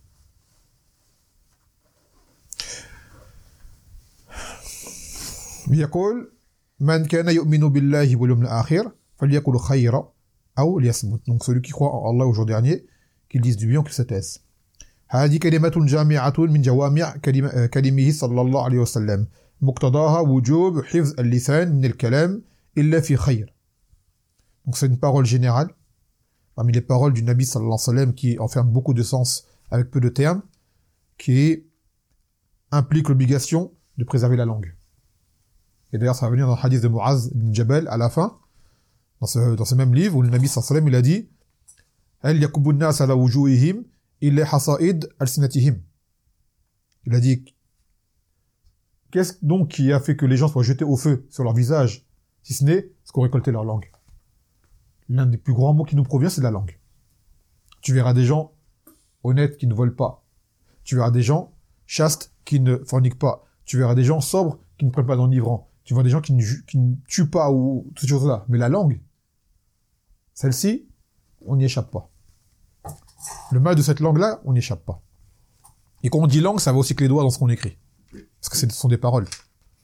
يقول من كان يؤمن بالله واليوم الآخر فليقل خيرا أو ليصمت. Donc celui qui croit en Allah au jour dernier, qu'il dise du bien ou qu'il se taise. هذه كلمة جامعة من جوامع كلمه صلى الله عليه وسلم مقتضاها وجوب حفظ اللسان من الكلام إلا في خير. Donc c'est une parole générale parmi les paroles du Nabi sallallahu alayhi wa sallam qui enferme beaucoup de sens avec peu de termes, qui implique l'obligation de préserver la langue. Et d'ailleurs ça va venir dans le hadith de Mu'az ibn Jabal à la fin, dans ce, dans ce même livre où le Nabi sallallahu alayhi wa sallam il a dit هل يكب الناس على وجوههم إلا حصائد ألسنتهم. Il a dit qu'est-ce donc qui a fait que les gens soient jetés au feu sur leur visage, si ce n'est ce qu'ont récolté leur langue. L'un des plus grands mots qui nous provient, c'est la langue. Tu verras des gens honnêtes qui ne volent pas. Tu verras des gens chastes qui ne forniquent pas. Tu verras des gens sobres qui ne prennent pas d'enivrant. Tu vois des gens qui ne, qui ne tuent pas ou toutes ces choses-là. Mais la langue, celle-ci, on n'y échappe pas. Le mal de cette langue-là, on n'y échappe pas. Et quand on dit langue, ça va aussi que les doigts dans ce qu'on écrit. Parce que ce sont des paroles. D'accord ?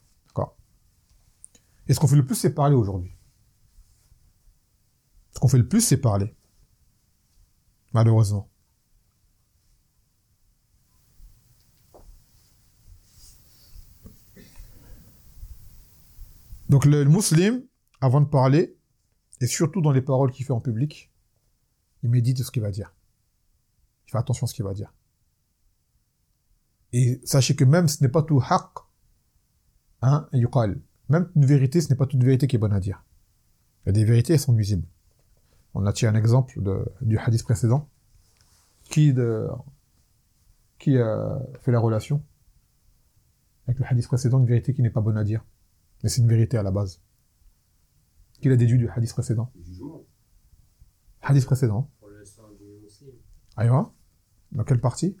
Et ce qu'on fait le plus, c'est parler aujourd'hui. Ce qu'on fait le plus, c'est parler. Malheureusement. Donc le, le musulman, avant de parler, et surtout dans les paroles qu'il fait en public, il médite ce qu'il va dire. Il fait attention à ce qu'il va dire. Et sachez que même ce n'est pas tout haqq, hein, yuqal. Même une vérité, ce n'est pas toute vérité qui est bonne à dire. Il y a des vérités, elles sont nuisibles. On a tiré un exemple de, du hadith précédent. Qui, de, qui a fait la relation avec le hadith précédent, une vérité qui n'est pas bonne à dire. Mais c'est une vérité à la base. Qui l'a déduit du hadith précédent? Hadith précédent. Pour le sang du musulman. Aïwa. Dans quelle partie?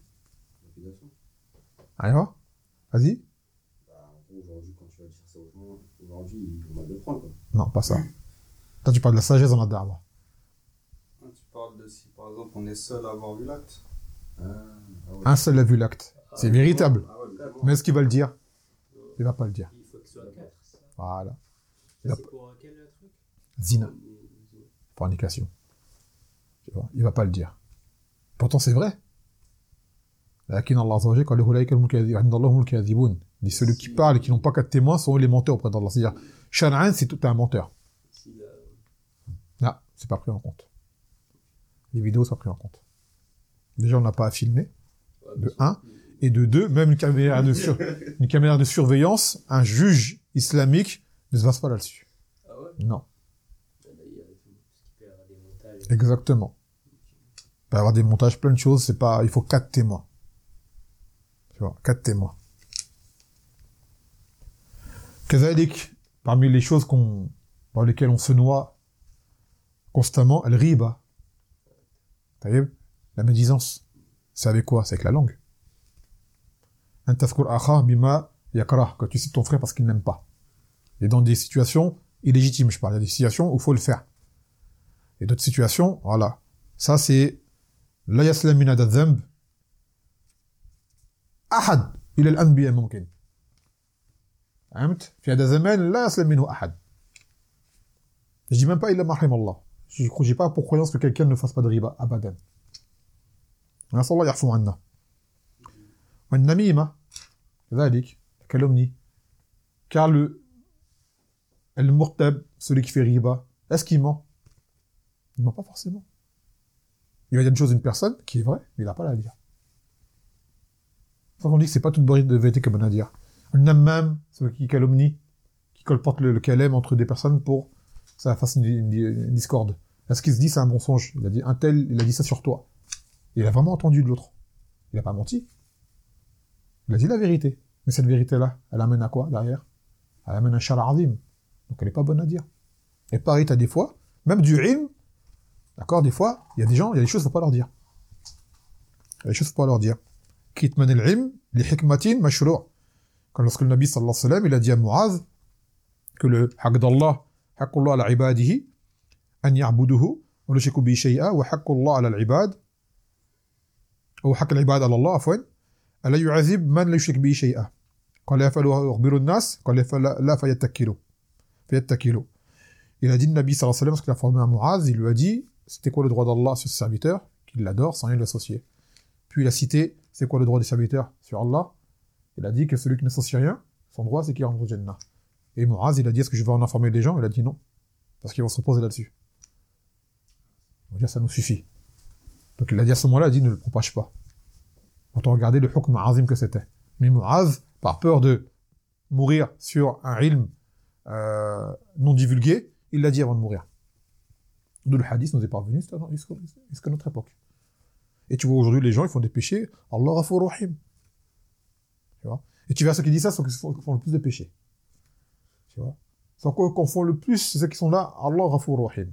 Aïwa. Vas-y. Bah, aujourd'hui, quand tu vas dire ça aux gens, aujourd'hui, on va le prendre, quoi. Non, pas ça. Toi, tu parles de la sagesse dans la da'wa. Tu parles de si, par exemple, on est seul à avoir vu l'acte. Ah, ah ouais. Un seul a vu l'acte. Ah, c'est véritable. Ah, ouais, mais est-ce qu'il va le dire? Il va pas le dire. Il faut que ce soit quatre. Voilà. Ça, c'est pour quel truc? Zina. Fornication. Tu vois, il va pas le dire. Pourtant, c'est vrai. Lakin Allah Azza wa Jalla qala ulaika al-mukadhibun al-kadhibun. Dit ceux qui parlent et qui n'ont pas quatre témoins sont les menteurs auprès d'Allah. C'est-à-dire, Shan'an, c'est tout un menteur. Non, c'est pas pris en compte. Les vidéos sont prises en compte. Déjà, on n'a pas à filmer. De un. Et de deux, même une caméra de, sur... une caméra de surveillance, un juge islamique ne se base pas là-dessus. Ah ouais? Non. Montages... Exactement. Il peut y avoir des montages, plein de choses, c'est pas, il faut quatre témoins. Tu vois, quatre témoins. Kazalik, parmi les choses qu'on, dans lesquelles on se noie constamment, elle riba. Taïeb, la médisance. C'est avec quoi? C'est avec la langue. Un tazkur akha bima yakrah, quand tu cites ton frère parce qu'il n'aime pas. Et dans des situations illégitimes, je parle, il y a des situations où il faut le faire. Et d'autres situations, voilà. Ça, c'est la yaslam min hada dhanb ahad ila al-anbiya mumkin. فهمت؟ في هذا الزمان لا يسلم منه أحد. Je dis même pas illa ma rahim Allah. Je n'ai pas pour croyance que quelqu'un ne fasse pas de riba, abadan. Nassallah yarfou anna. Wa namima, ذلك, la calomnie. Car le al-murtab, celui qui fait riba, est-ce qu'il ment? Il ment pas forcément. Il va dire une chose d'une personne qui est vraie, mais il n'a pas à la dire. On dit que c'est pas toute de vérité comme on a à dire. Un nammam, celui qui calomnie, qui colporte le, le kalem entre des personnes pour que ça fasse une, une, une discorde. Est-ce qu'il se dit c'est un mensonge? Il a dit un tel, il a dit ça sur toi. Il a vraiment entendu de l'autre. Il n'a pas menti. Il a dit la vérité. Mais cette vérité-là, elle amène à quoi derrière? Elle amène un shara azim. Donc elle n'est pas bonne à dire. Et pareil, t'as des fois, même du ilm, d'accord, des fois, il y a des gens, il y a des choses qu'il ne faut pas leur dire. Il y a des choses qu'il ne faut pas leur dire. Kitman al-ilm, li hikmatin mashrou'. Quand lorsque le Nabi sallallahu alayhi wa sallam, il a dit à Muaz que le haqq d'Allah, haqqullah ala ibadihi, an ya'buduhu, wa la yushriku bihi shay'a, wa haqqullah ala al-ibad, ou haqq al-ibad ala Allah, afwan, ala yu'azib man la yushrik bihi shay'a. Qala yafalu ukhbiru an-nas, qala yafala la fayattakilu. Fayattakilu. Il a dit le Nabi sallallahu alayhi wa sallam, parce qu'il a formé à Muaz, il lui a dit, c'était quoi le droit d'Allah sur ses serviteurs? Qu'il l'adore sans rien lui associer. Puis il a cité, c'est quoi le droit des serviteurs sur Allah? Il a dit que celui qui n'associe rien, son droit c'est qu'il rentre au Jannah. Et Muaz, il a dit, est-ce que je vais en informer les gens? Il a dit non. Parce qu'ils vont se reposer là-dessus. On va dire, ça nous suffit. Donc il a dit à ce moment-là, il a dit, ne le propage pas. Autant regarder le hukm azim que c'était. Mais Muaz, par peur de mourir sur un ilm euh, non divulgué, il l'a dit avant de mourir. D'où le hadith nous est parvenu jusqu'à notre époque. Et tu vois aujourd'hui les gens ils font des péchés, Allah Ghafur Rahim. Tu vois? Et tu vois ceux qui disent ça, ceux qui font le plus de péchés. Tu vois? Sans quoi qu'on font le plus, c'est ceux qui sont là, Allah Ghafur Rahim.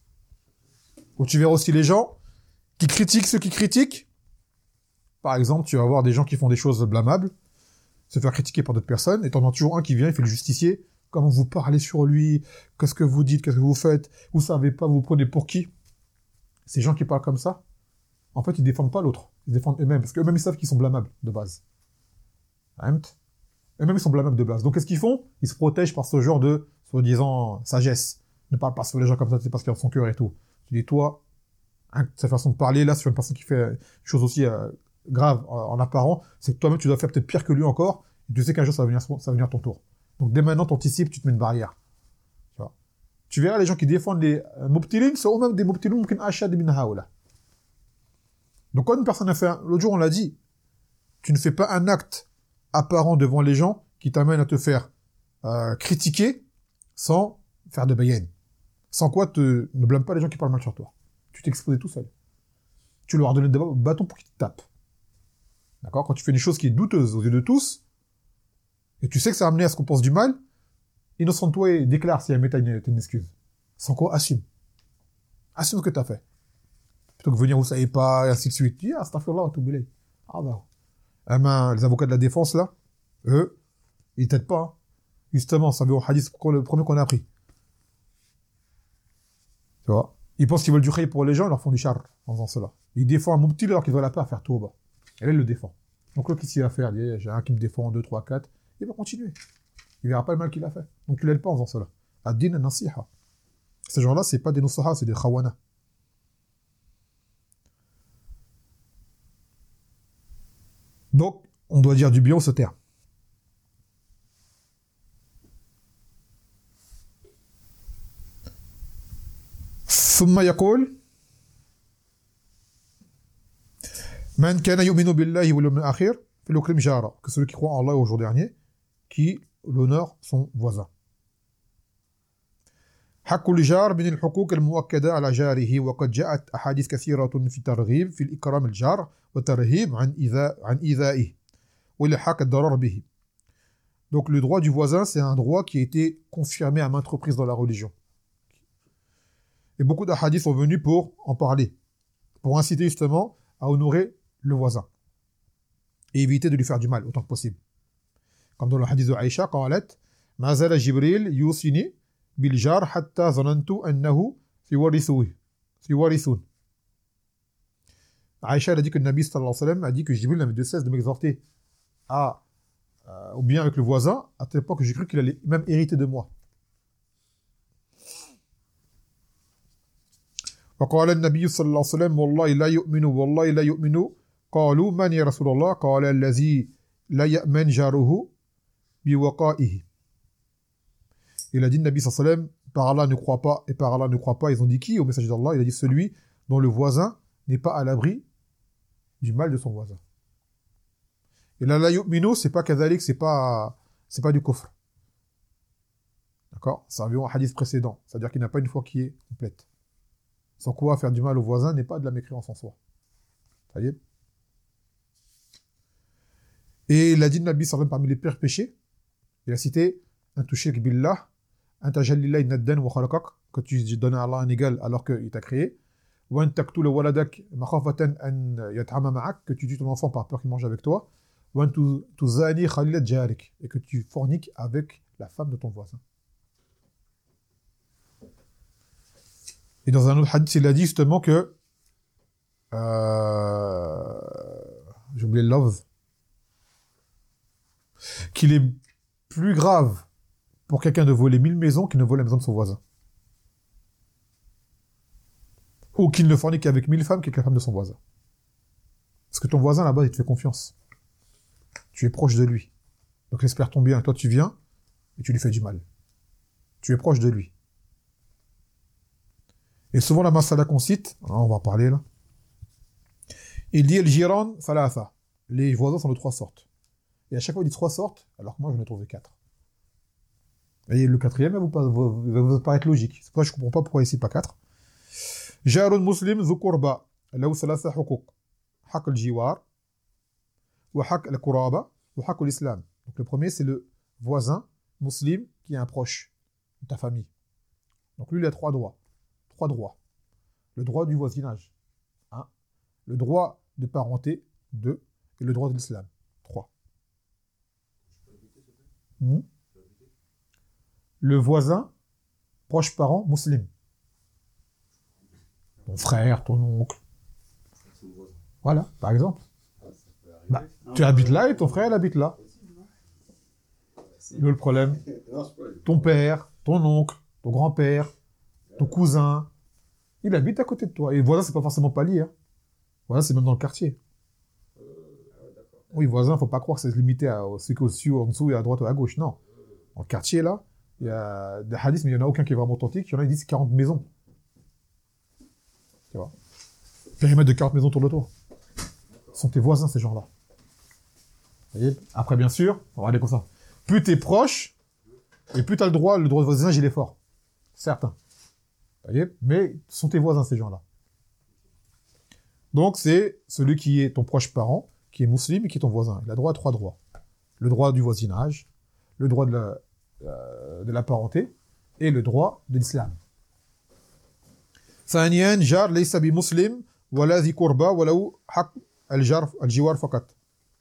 Ou tu verras aussi les gens qui critiquent ceux qui critiquent. Par exemple, tu vas voir des gens qui font des choses blâmables, se faire critiquer par d'autres personnes, et t'en as toujours un qui vient, il fait le justicier. Comment vous parlez sur lui? Qu'est-ce que vous dites? Qu'est-ce que vous faites? Vous savez pas, vous vous prenez pour qui? Ces gens qui parlent comme ça, en fait, ils défendent pas l'autre. Ils défendent eux-mêmes, parce qu'eux-mêmes, ils savent qu'ils sont blâmables, de base. Eux-mêmes, ils sont blâmables de base. Donc, qu'est-ce qu'ils font? Ils se protègent par ce genre de, soi-disant, sagesse. Ne parle pas sur les gens comme ça, c'est parce qu'ils ont son cœur et tout. Tu dis, toi, hein, cette façon de parler, là, sur une personne qui fait une chose aussi euh, grave en, en apparent, c'est que toi-même, tu dois faire peut-être pire que lui encore, et tu sais qu'un jour, ça va venir, ça va venir ton tour. Donc, dès maintenant, t'anticipes, tu te mets une barrière. Tu vois. Tu verras les gens qui défendent les euh, mubtilin, sont eux-mêmes des mubtilin qui achadent min haoula. Donc, quand une personne a fait un... L'autre jour, on l'a dit, tu ne fais pas un acte apparent devant les gens qui t'amène à te faire euh, critiquer sans faire de bayen. Sans quoi, te... ne blâme pas les gens qui parlent mal sur toi. Tu t'es exposé tout seul. Tu leur as donné des bâtons pour qu'ils te tapent. D'accord? Quand tu fais une chose qui est douteuse aux yeux de tous, et tu sais que ça a amené à ce qu'on pense du mal, innocente-toi et déclare si elle met ta une, une excuse. Sans quoi, assume. Assume ce que tu as fait. Plutôt que venir, vous savez pas, et ainsi de suite. Dis, astaghfirullah, tout belay. Ah bah. Eh ben, les avocats de la défense, là, eux, ils t'aident pas. Hein. Justement, ça veut au hadith, le premier qu'on a appris. Tu vois? Ils pensent qu'ils veulent du khayr pour les gens, ils leur font du char en faisant cela. Ils défendent un mubtil alors qu'ils doivent la pas à faire tout au bas. Et là, il le défend. Donc là, qu'est-ce qu'il va faire? Il dit, j'ai un qui me défend, deux, trois, quatre. Il va continuer. Il verra pas le mal qu'il a fait. Donc tu l'aides pas en faisant cela. Ad-din nasiha. Ces gens-là, c'est pas des nusaha, c'est des khawana. Donc, on doit dire du bien, on se taire. ثم يقول من كان يؤمن بالله واليوم الآخر فليكرم جاره, que celui qui croit en Allah au jour dernier, qui l'honneur son voisin. حق الجار من الحقوق المؤكدة على جاره وقد جاءت أحاديث كثيرة في ترغيب في الإكرام الجار وترهيب عن إيذاء عن إيذائه والحاق الضرر به. Donc le droit du voisin, c'est un droit qui a été confirmé à maintes reprises dans la religion. Et beaucoup d'ahadiths sont venus pour en parler, pour inciter justement à honorer le voisin et éviter de lui faire du mal autant que possible. Comme dans le hadith de Aïcha, quand elle est ما زال جبريل يوصيني بالجار حتى ظننت أنه سيورثه سيورثون. Aïcha, elle a dit que le Nabi sallallahu alayhi wa sallam a dit que Jibril n'avait de cesse de m'exhorter à, euh, au bien avec le voisin, à tel point que j'ai cru qu'il allait même hériter de moi. فقال النبي صلى الله عليه وسلم والله لا يؤمن والله لا يؤمن قالوا من يا رسول الله قال الذي لا يأمن جاره بوقائه. Il a dit, Nabi sallallahu alayhi wa sallam, par Allah ne croit pas, et par Allah ne croit pas. Ils ont dit qui au message d'Allah? Il a dit celui dont le voisin n'est pas à l'abri du mal de son voisin. Et là, la yu'minu, c'est pas kadhalik, c'est pas, c'est pas du kufr. D'accord? Ça revient au hadith précédent. C'est-à-dire qu'il n'a pas une foi qui est complète. Sans quoi, faire du mal au voisin n'est pas de la mécréance en soi. Ça y est? Et il a dit, Nabi sallallahu alayhi wa sallam, parmi les pires péchés, il a cité, un tushrik billah, un tajallillahi naddan wa khalaqak, que tu donnes à Allah un égal alors qu'il t'a créé, ou un taqtul waladak makhafatan an yat'ama ma'ak, que tu tues ton enfant par peur qu'il mange avec toi, ou un tuzani khalilat jarik, et que tu forniques avec la femme de ton voisin. Et dans un autre hadith, il a dit justement que euh, j'ai oublié le love, qu'il est plus grave pour quelqu'un de voler mille maisons qu'il ne vole la maison de son voisin. Ou qu'il ne fornique qu'avec mille femmes qu'avec la femme de son voisin. Parce que ton voisin, là-bas, il te fait confiance. Tu es proche de lui. Donc, il espère ton bien. Et toi, tu viens et tu lui fais du mal. Tu es proche de lui. Et souvent, la masala qu'on cite, on va en parler là, il dit, el jiran thalatha. Les voisins sont de trois sortes. Et à chaque fois, il dit trois sortes, alors que moi, j'en ai trouvé quatre. Et le quatrième, il va vous, va vous paraître logique. C'est pas, je comprends pas pourquoi ici pas quatre. Jarun muslim zu qurba, lahu thalatha huquq. Haq al-jiwar, wa haq al-quraba, wa haq al-islam. Donc le premier, c'est le voisin musulman qui est un proche de ta famille. Donc lui, il a trois droits. Trois droits. Le droit du voisinage. Un. Le droit de parenté. Deux. Et le droit de l'islam. Trois. Hmm. Le voisin, proche parent, musulman. Ton frère, ton oncle. Voilà, par exemple. Bah, tu habites là et ton frère il habite là. C'est le problème. Ton père, ton oncle, ton grand-père, ton cousin, il habite à côté de toi. Et voisin, c'est pas forcément pas lié. Hein. Voisin, c'est même dans le quartier. Oui, voisin, faut pas croire que c'est limité à ceux qui au-dessus, en dessous et à droite ou à gauche. Non. Dans le quartier, là, il y a des hadiths, mais il n'y en a aucun qui est vraiment authentique. Il y en a, ils disent quarante maisons. Tu vois. Périmètre de quarante maisons autour de toi. Ce sont tes voisins, ces gens-là. Vous voyez. Après, bien sûr, on va aller comme ça. Plus t'es proche, et plus t'as le droit, le droit de voisinage, il est fort. Certain. Vous voyez. Mais ce sont tes voisins, ces gens-là. Donc, c'est celui qui est ton proche parent, qui est musulman et qui est ton voisin. Il a droit à trois droits. Le droit du voisinage, le droit de la, euh, de la parenté, et le droit de l'islam. ثانيا جار ليس بمسلم ولا ذي قربى ولو حق الجار الجوار فقط.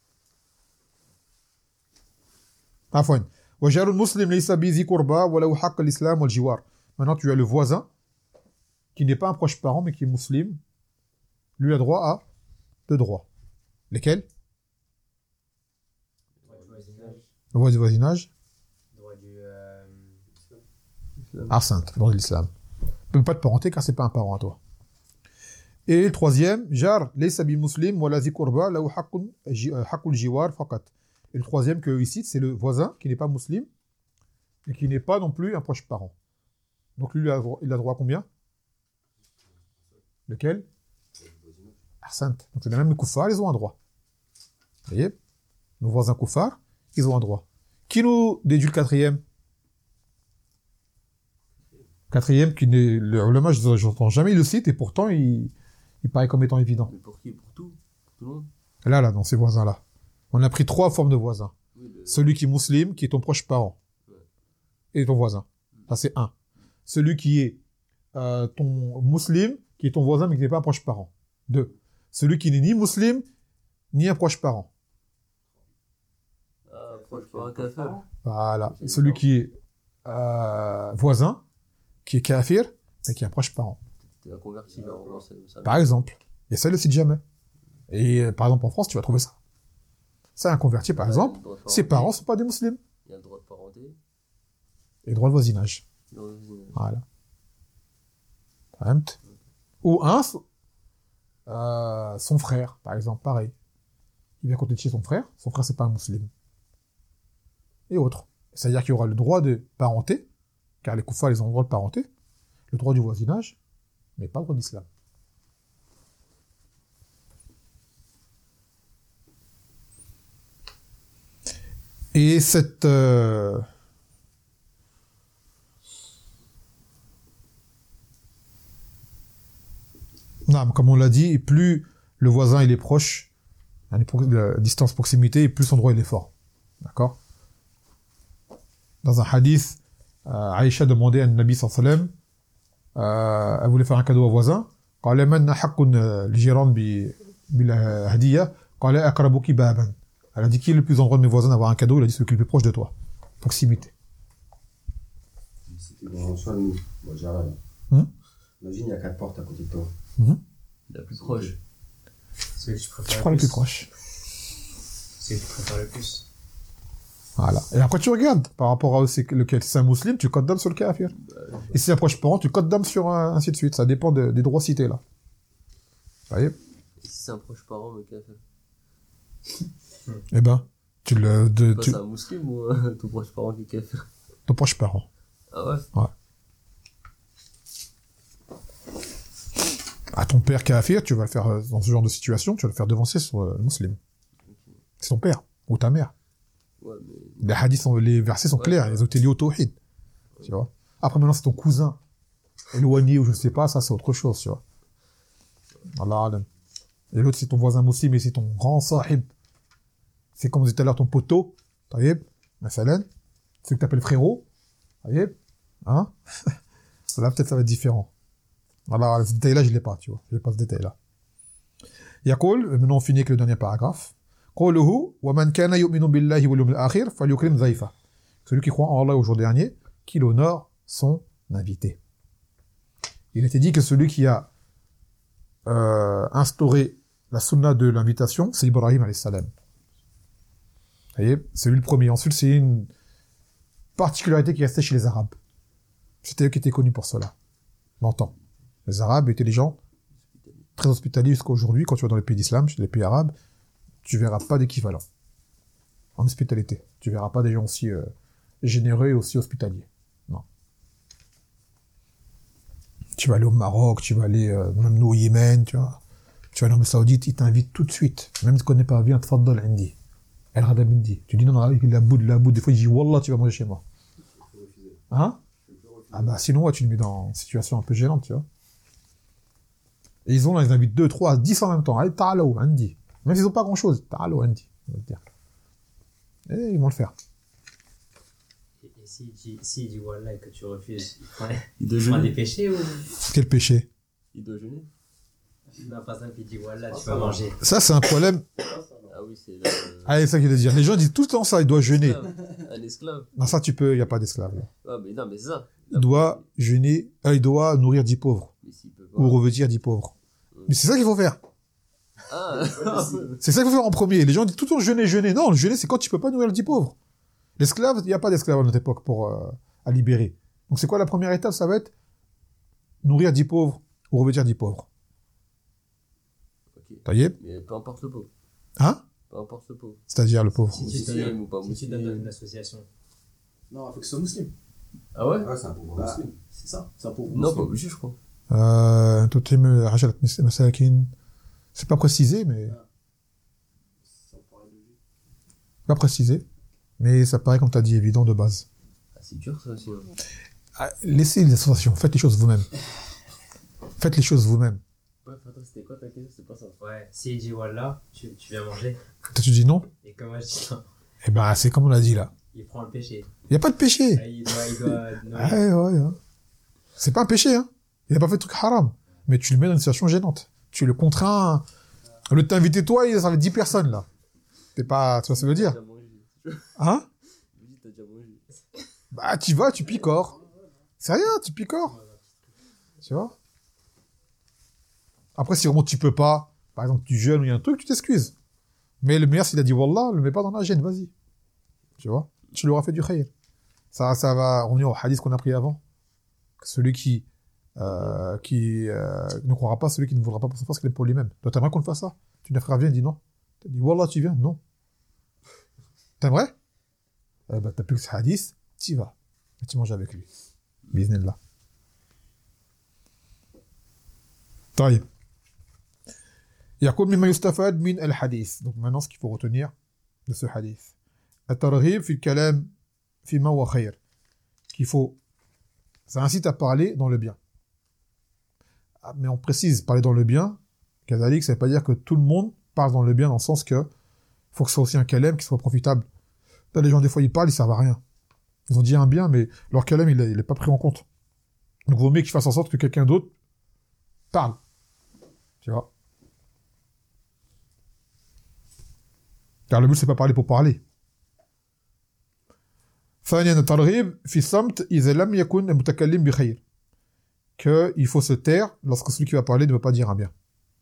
عفوا وجار المسلم ليس بذي قربى ولو حق الإسلام والجوار. Maintenant tu as le voisin qui n'est pas un proche parent mais qui est musulman. Lui a droit à deux droits. Lesquels? Le droit du voisinage. Le droit du euh... Ahsant, le droit de l'islam. Même pas de parenté car c'est pas un parent à toi. Et le troisième, jar laysa bi muslim wala zi qurba lahu haqqun haqqul jiwar faqat. Et le troisième que ici c'est le voisin qui n'est pas musulman et qui n'est pas non plus un proche parent. Donc lui il a droit, il a droit à combien? Lequel? Ahsant. Donc c'est même les kuffar, ils ont un droit. Vous voyez? Nos voisins kuffar, ils ont un droit. Qui nous déduit le quatrième? Quatrième, qui n'est, le ulama, je n'entends jamais, il le cite, et pourtant, il, il paraît comme étant évident. Mais pour qui? Pour tout? Pour tout le monde? Là, là, dans ces voisins-là. On a pris trois formes de voisins. Oui, le... Celui qui est musulman, qui est ton proche parent. Ouais. Et ton voisin. Ça, c'est un. Celui qui est, euh, ton musulman, qui est ton voisin, mais qui n'est pas un proche parent. Deux. Celui qui n'est ni musulman, ni un proche parent. Ah, proche parent, kafir. Voilà. Celui qui est, euh, voisin, qui est kafir, mais qui est un proche parent. T'es un converti vers en ça. Par exemple. Et ça, il le cite jamais. Et euh, par exemple, en France, tu vas trouver ça. Ça, un converti, par ouais, exemple, ses parents ne sont pas des musulmans. Il y a le droit de parenté. Et le droit de voisinage. Le droit de voisinage. Voilà. Fahmt. Ou un, euh, son frère, par exemple, pareil. Il vient côté de chez son frère, son frère c'est pas un musulman. Et autres. C'est-à-dire qu'il y aura le droit de parenté, car les koufars, ils ont le droit de parenté, le droit du voisinage, mais pas le droit d'islam. Et cette... Euh... Non, comme on l'a dit, plus le voisin il est proche, la distance proximité, et plus son droit il est fort. D'accord? Dans un hadith, euh, Aïcha demandait à Nabi sallallahu alayhi wa sallam, euh, elle voulait faire un cadeau au voisin. قال من حق الجيران بالهدية قال أقربك بابا. Elle a dit qui est le plus en droit de mes voisins d'avoir un cadeau? Il a dit celui qui est le plus proche de toi. Proximité. Si t'es dans un choix, nous, moi j'arrive. Hum? Imagine, il y a quatre portes à côté de toi. Hum? La plus proche. Celui que tu Je préfères prends le le plus plus. proche. Celui que tu préfères le plus. Voilà. Et après, tu regardes, par rapport à c'est lequel c'est un musulman, tu codes d'âme sur le kafir. Et si c'est un proche parent, tu codes d'âme sur un, ainsi de suite. Ça dépend de, des droits cités, là. Vous voyez? Et si c'est un proche parent, mais qu'à faire? Eh ben, tu le, de, Bah, tu, c'est un musulman ou euh, ton proche parent qui qu'à faire? ton proche parent. Ah ouais? À ton père kafir, tu vas le faire, euh, dans ce genre de situation, tu vas le faire devancer sur euh, le musulman. C'est ton père. Ou ta mère. Ouais, mais. Les hadiths, sont, les versets sont Ouais, clairs. ouais. Ils ont été liés au tawhid. Tu vois? Après, maintenant, c'est ton cousin. Éloigné ou je sais pas, ça, c'est autre chose, tu vois. Allah alam. Et l'autre, c'est ton voisin musulman, et c'est ton grand sahib. C'est comme on disait tout à l'heure, ton poteau. Taïeb. Masalan. Celui que t'appelles frérot. Taïeb. Hein? Là, peut-être, ça va être différent. Voilà, ce détail-là, je l'ai pas, tu vois. Je l'ai pas ce détail-là. Yaqul, maintenant, on finit avec le dernier paragraphe. قوله ومن كان يؤمن بالله واليوم الآخر فليكرم ضيفه. Celui qui croit en Allah au jour dernier, qu'il honore son invité. Il était dit que celui qui a euh, instauré la sunna de l'invitation, c'est Ibrahim alayhi salam. Vous voyez, c'est lui le premier. Ensuite, c'est une particularité qui restait chez les Arabes. C'était eux qui étaient connus pour cela. Longtemps. Les Arabes étaient des gens très hospitaliers jusqu'à aujourd'hui. Quand tu vas dans les pays d'islam, chez les pays arabes, tu verras pas d'équivalent en hospitalité. Tu verras pas des gens aussi euh, généreux et aussi hospitaliers. Non. Tu vas aller au Maroc, tu vas aller euh, même nous au Yémen, tu vois. Tu vas aller en Arabie Saoudite, ils t'invitent tout de suite. Même si tu connais pas, viens, tfaddal indi. El Radam indi. Tu dis non, non, il a bout de la bout. Des fois, il dit wallah, tu vas manger chez moi. Hein? Ah bah sinon, ouais, tu le mets dans une situation un peu gênante, tu vois. Et ils ont là, ils invitent deux, trois, dix en même temps. Allez, ta'alou, indi. Même s'ils n'ont pas grand-chose. Ta'alou, indi. On va te dire. Et ils vont le faire. Et, et s'il dit, s'il dit Wallah et que tu refuses, il prend, Il doit il prend des jeûner. péchés ou. Quel péché? Il doit jeûner. Non, par exemple, il dit Wallah, tu vas manger. Ça, c'est un problème. Ah oui, c'est le. Ah, c'est ça qu'il veut dire. Les gens disent tout le temps ça, il doit jeûner. Un esclave. Non, ça, tu peux, il n'y a pas d'esclave. Là. Ah, mais non, mais c'est ça. Il doit jeûner, euh, il doit nourrir dix pauvres. Mais s'il peut pas. Ou revêtir dix pauvres. Mais c'est ça qu'il faut faire. Ah, C'est ça qu'il faut faire en premier. Les gens disent tout le temps jeûner, jeûner. Non, le jeûner, c'est quand tu peux pas nourrir les dix pauvres. L'esclave, il n'y a pas d'esclave à notre époque pour, euh, à libérer. Donc c'est quoi la première étape? Ça va être nourrir dix pauvres ou revêtir dix pauvres. ok. Ça y est? Mais peu importe le pauvre. Hein? Peu importe le pauvre. C'est-à-dire le pauvre. Si tu Musulman donnes, ou pas si tu donnes dans musulman. une association. Non, il faut que ce soit musulman. Ah ouais? Ouais, c'est un pauvre Bah. musulman. C'est ça, c'est un pauvre Non, pas musulman. obligé, je crois. Euh, Totem, Rajal, Masakin. C'est pas précisé, mais, Ça me paraît logique. pas précisé. Mais ça paraît, comme t'as dit, évident de base. Ah, c'est dur ça aussi. hein. Ah, laissez les associations, faites les choses vous-même. Faites les choses vous-même. Ouais, attends, c'était quoi ta question? C'est pas ça. Ouais, s'il dit Wallah, tu, tu viens manger. Toi, tu dis non? Et comme moi je dis non, Eh ben, c'est comme on l'a dit là. il prend le péché. Il y a pas de péché. Là, il doit. Il doit non, Ah, ouais, ouais, hein. C'est pas un péché, hein. Il a pas fait de truc haram. Mais tu le mets dans une situation gênante. Tu le contrains. Au lieu de t'inviter toi, il y a dix personnes, là. T'es pas, tu vois ce que ça veut dire? T'as déjà mangé. Hein? Je dis, t'as déjà mangé. Bah, tu vas, tu picores. C'est rien, tu picores. Tu vois? Après, si vraiment tu peux pas, par exemple, tu jeûnes ou il y a un truc, tu t'excuses. Mais le meilleur, s'il a dit Wallah, le mets pas dans la gêne, vas-y. Tu vois? Tu lui auras fait du khayr. Ça, ça va revenir au hadith qu'on a pris avant. Que celui qui euh, qui euh, ne croira pas celui qui ne voudra pas pour son frère ce qu'il aime pour lui-même. Toi, t'aimerais qu'on te fasse ça? Tu dis, frère, viens, il dit non. Tu dis, Wallah, tu viens? Non. T'aimerais? Eh ben, t'as plus que ce hadith, t'y vas. Et tu manges avec lui. Bismillah. طيب. يقول مما يستفاد من الحديث. Donc maintenant, ce qu'il faut retenir de ce hadith. الترغيب في الكلام فيما هو خير. Qu'il faut, ça incite à parler dans le bien. Mais on précise, parler dans le bien, كذلك, ça veut pas dire que tout le monde parle dans le bien, dans le sens que faut que ce soit aussi un kalam qui soit profitable. Là, les gens, des fois, ils parlent, ils servent à rien. Ils ont dit un bien, mais leur kalam, il est, il est pas pris en compte. Donc, il vaut mieux qu'ils fassent en sorte que quelqu'un d'autre parle. Tu vois? Car le but, c'est pas parler pour parler. ثانيا الترغيب في الصمت إذا لم يكن المتكلم بخير. Que il faut se taire lorsque celui qui va parler ne veut pas dire un bien.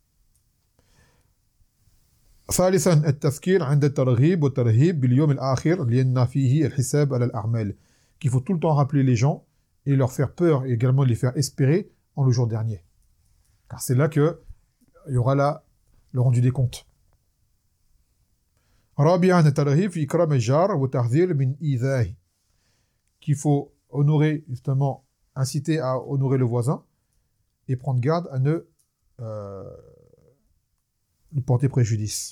ثالثا التذكير عند الترغيب والترهيب باليوم الآخر لأن فيه الحساب على الأعمال. Qu'il faut tout le temps rappeler les gens et leur faire peur et également les faire espérer en le jour dernier. Car c'est là que il y aura là le rendu des comptes. رابعا الترهيب في إكرام الجار والتحذير من إيذائه. Qu'il faut honorer, justement, inciter à honorer le voisin et prendre garde à ne euh, lui porter préjudice.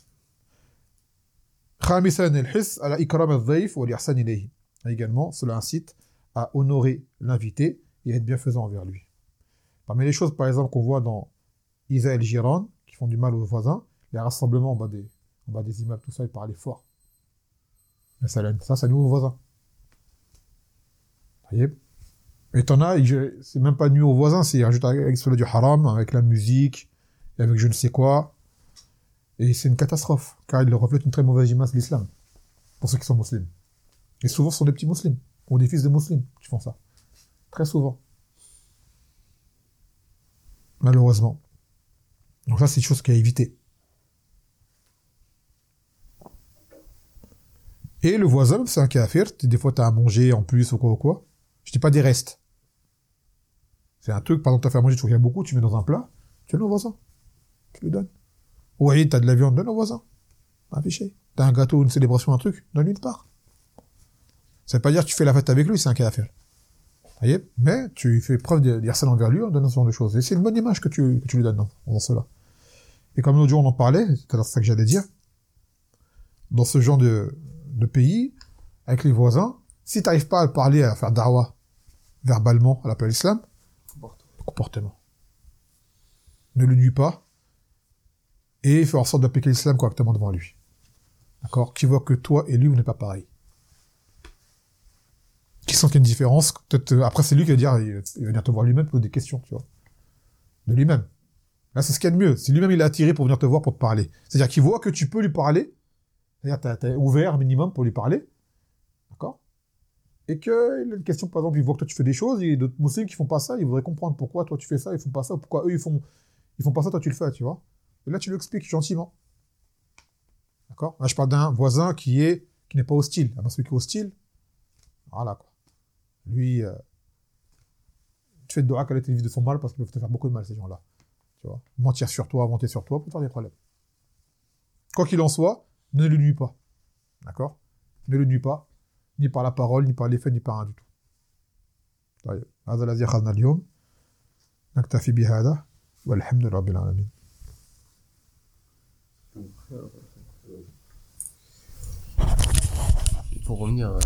خامسا الحث على إكرام الضيف والإحسان إليه. Également, cela incite à honorer l'invité et à être bienfaisant envers lui. Parmi les choses, par exemple, qu'on voit dans Isa el Jiran, qui font du mal aux voisins, les rassemblements en bas des, en bas des immeubles, tout ça, ils parlent fort. Mais ça, ça, ça nuit aux voisins. Vous voyez? Et t'en as, c'est même pas nuit aux voisins, c'est rajouter avec cela du haram, avec la musique, et avec je ne sais quoi. Et c'est une catastrophe, car il reflète une très mauvaise image de l'islam, pour ceux qui sont musulmans. Et souvent, ce sont des petits musulmans, ou des fils de musulmans qui font ça. Très souvent. Malheureusement. Donc ça, c'est une chose qui est à éviter. Et le voisin, c'est un kafir, des fois, tu as à manger en plus, ou quoi, ou quoi. Je dis pas des restes. C'est un truc, par exemple, tu as fait à manger, tu regardes beaucoup, tu mets dans un plat, tu donnes au voisin. Tu lui donnes. Oui, tu as de la viande, donne au voisin. Un fichier. Tu as un gâteau, une célébration, un truc, donne-lui une part. Ça veut pas dire que tu fais la fête avec lui, c'est un kafir. Vous voyez? Mais tu fais preuve d'ihsan envers lui en donnant ce genre de choses. Et c'est une bonne image que tu, que tu lui donnes dans, dans cela. Et comme l'autre jour on en parlait, c'est ça que j'allais dire, dans ce genre de, de pays, avec les voisins, si tu n'arrives pas à parler, à faire da'wah verbalement à l'appel islam, comportement. Ne le nuis pas, et fais en sorte d'appliquer l'islam correctement devant lui. D'accord? Qui voit que toi et lui, vous n'êtes pas pareil. Qui sent qu'il y a une différence, peut-être, euh, après c'est lui qui va dire, il, il va venir te voir lui-même, poser des questions, tu vois. De lui-même. Là, c'est ce qu'il y a de mieux. Si lui-même il est attiré pour venir te voir, pour te parler. C'est-à-dire qu'il voit que tu peux lui parler, c'est-à-dire t'as, t'as ouvert un minimum pour lui parler, d'accord? Et que, il a une question, par exemple, il voit que toi tu fais des choses, il y a d'autres musulmans qui font pas ça, il voudrait comprendre pourquoi toi tu fais ça, ils font pas ça, ou pourquoi eux ils font, ils font pas ça, toi tu le fais, tu vois. Et là, tu lui expliques gentiment. D'accord? Là, je parle d'un voisin qui est, qui n'est pas hostile. Ah ben, celui qui est hostile, voilà, quoi. Lui, euh, tu fais de doha qu'elle t'évite de son mal parce qu'ils peuvent te faire beaucoup de mal, ces gens-là. Tu vois? Mentir sur toi, inventer sur toi pour te faire des problèmes. Quoi qu'il en soit, ne le nuis pas. D'accord? Ne le nuis pas, ni par la parole, ni par les faits, ni par rien du tout. طيب هذا الذي أخذنا اليوم نكتفي بهذا والحمد لله رب العالمين. Pour revenir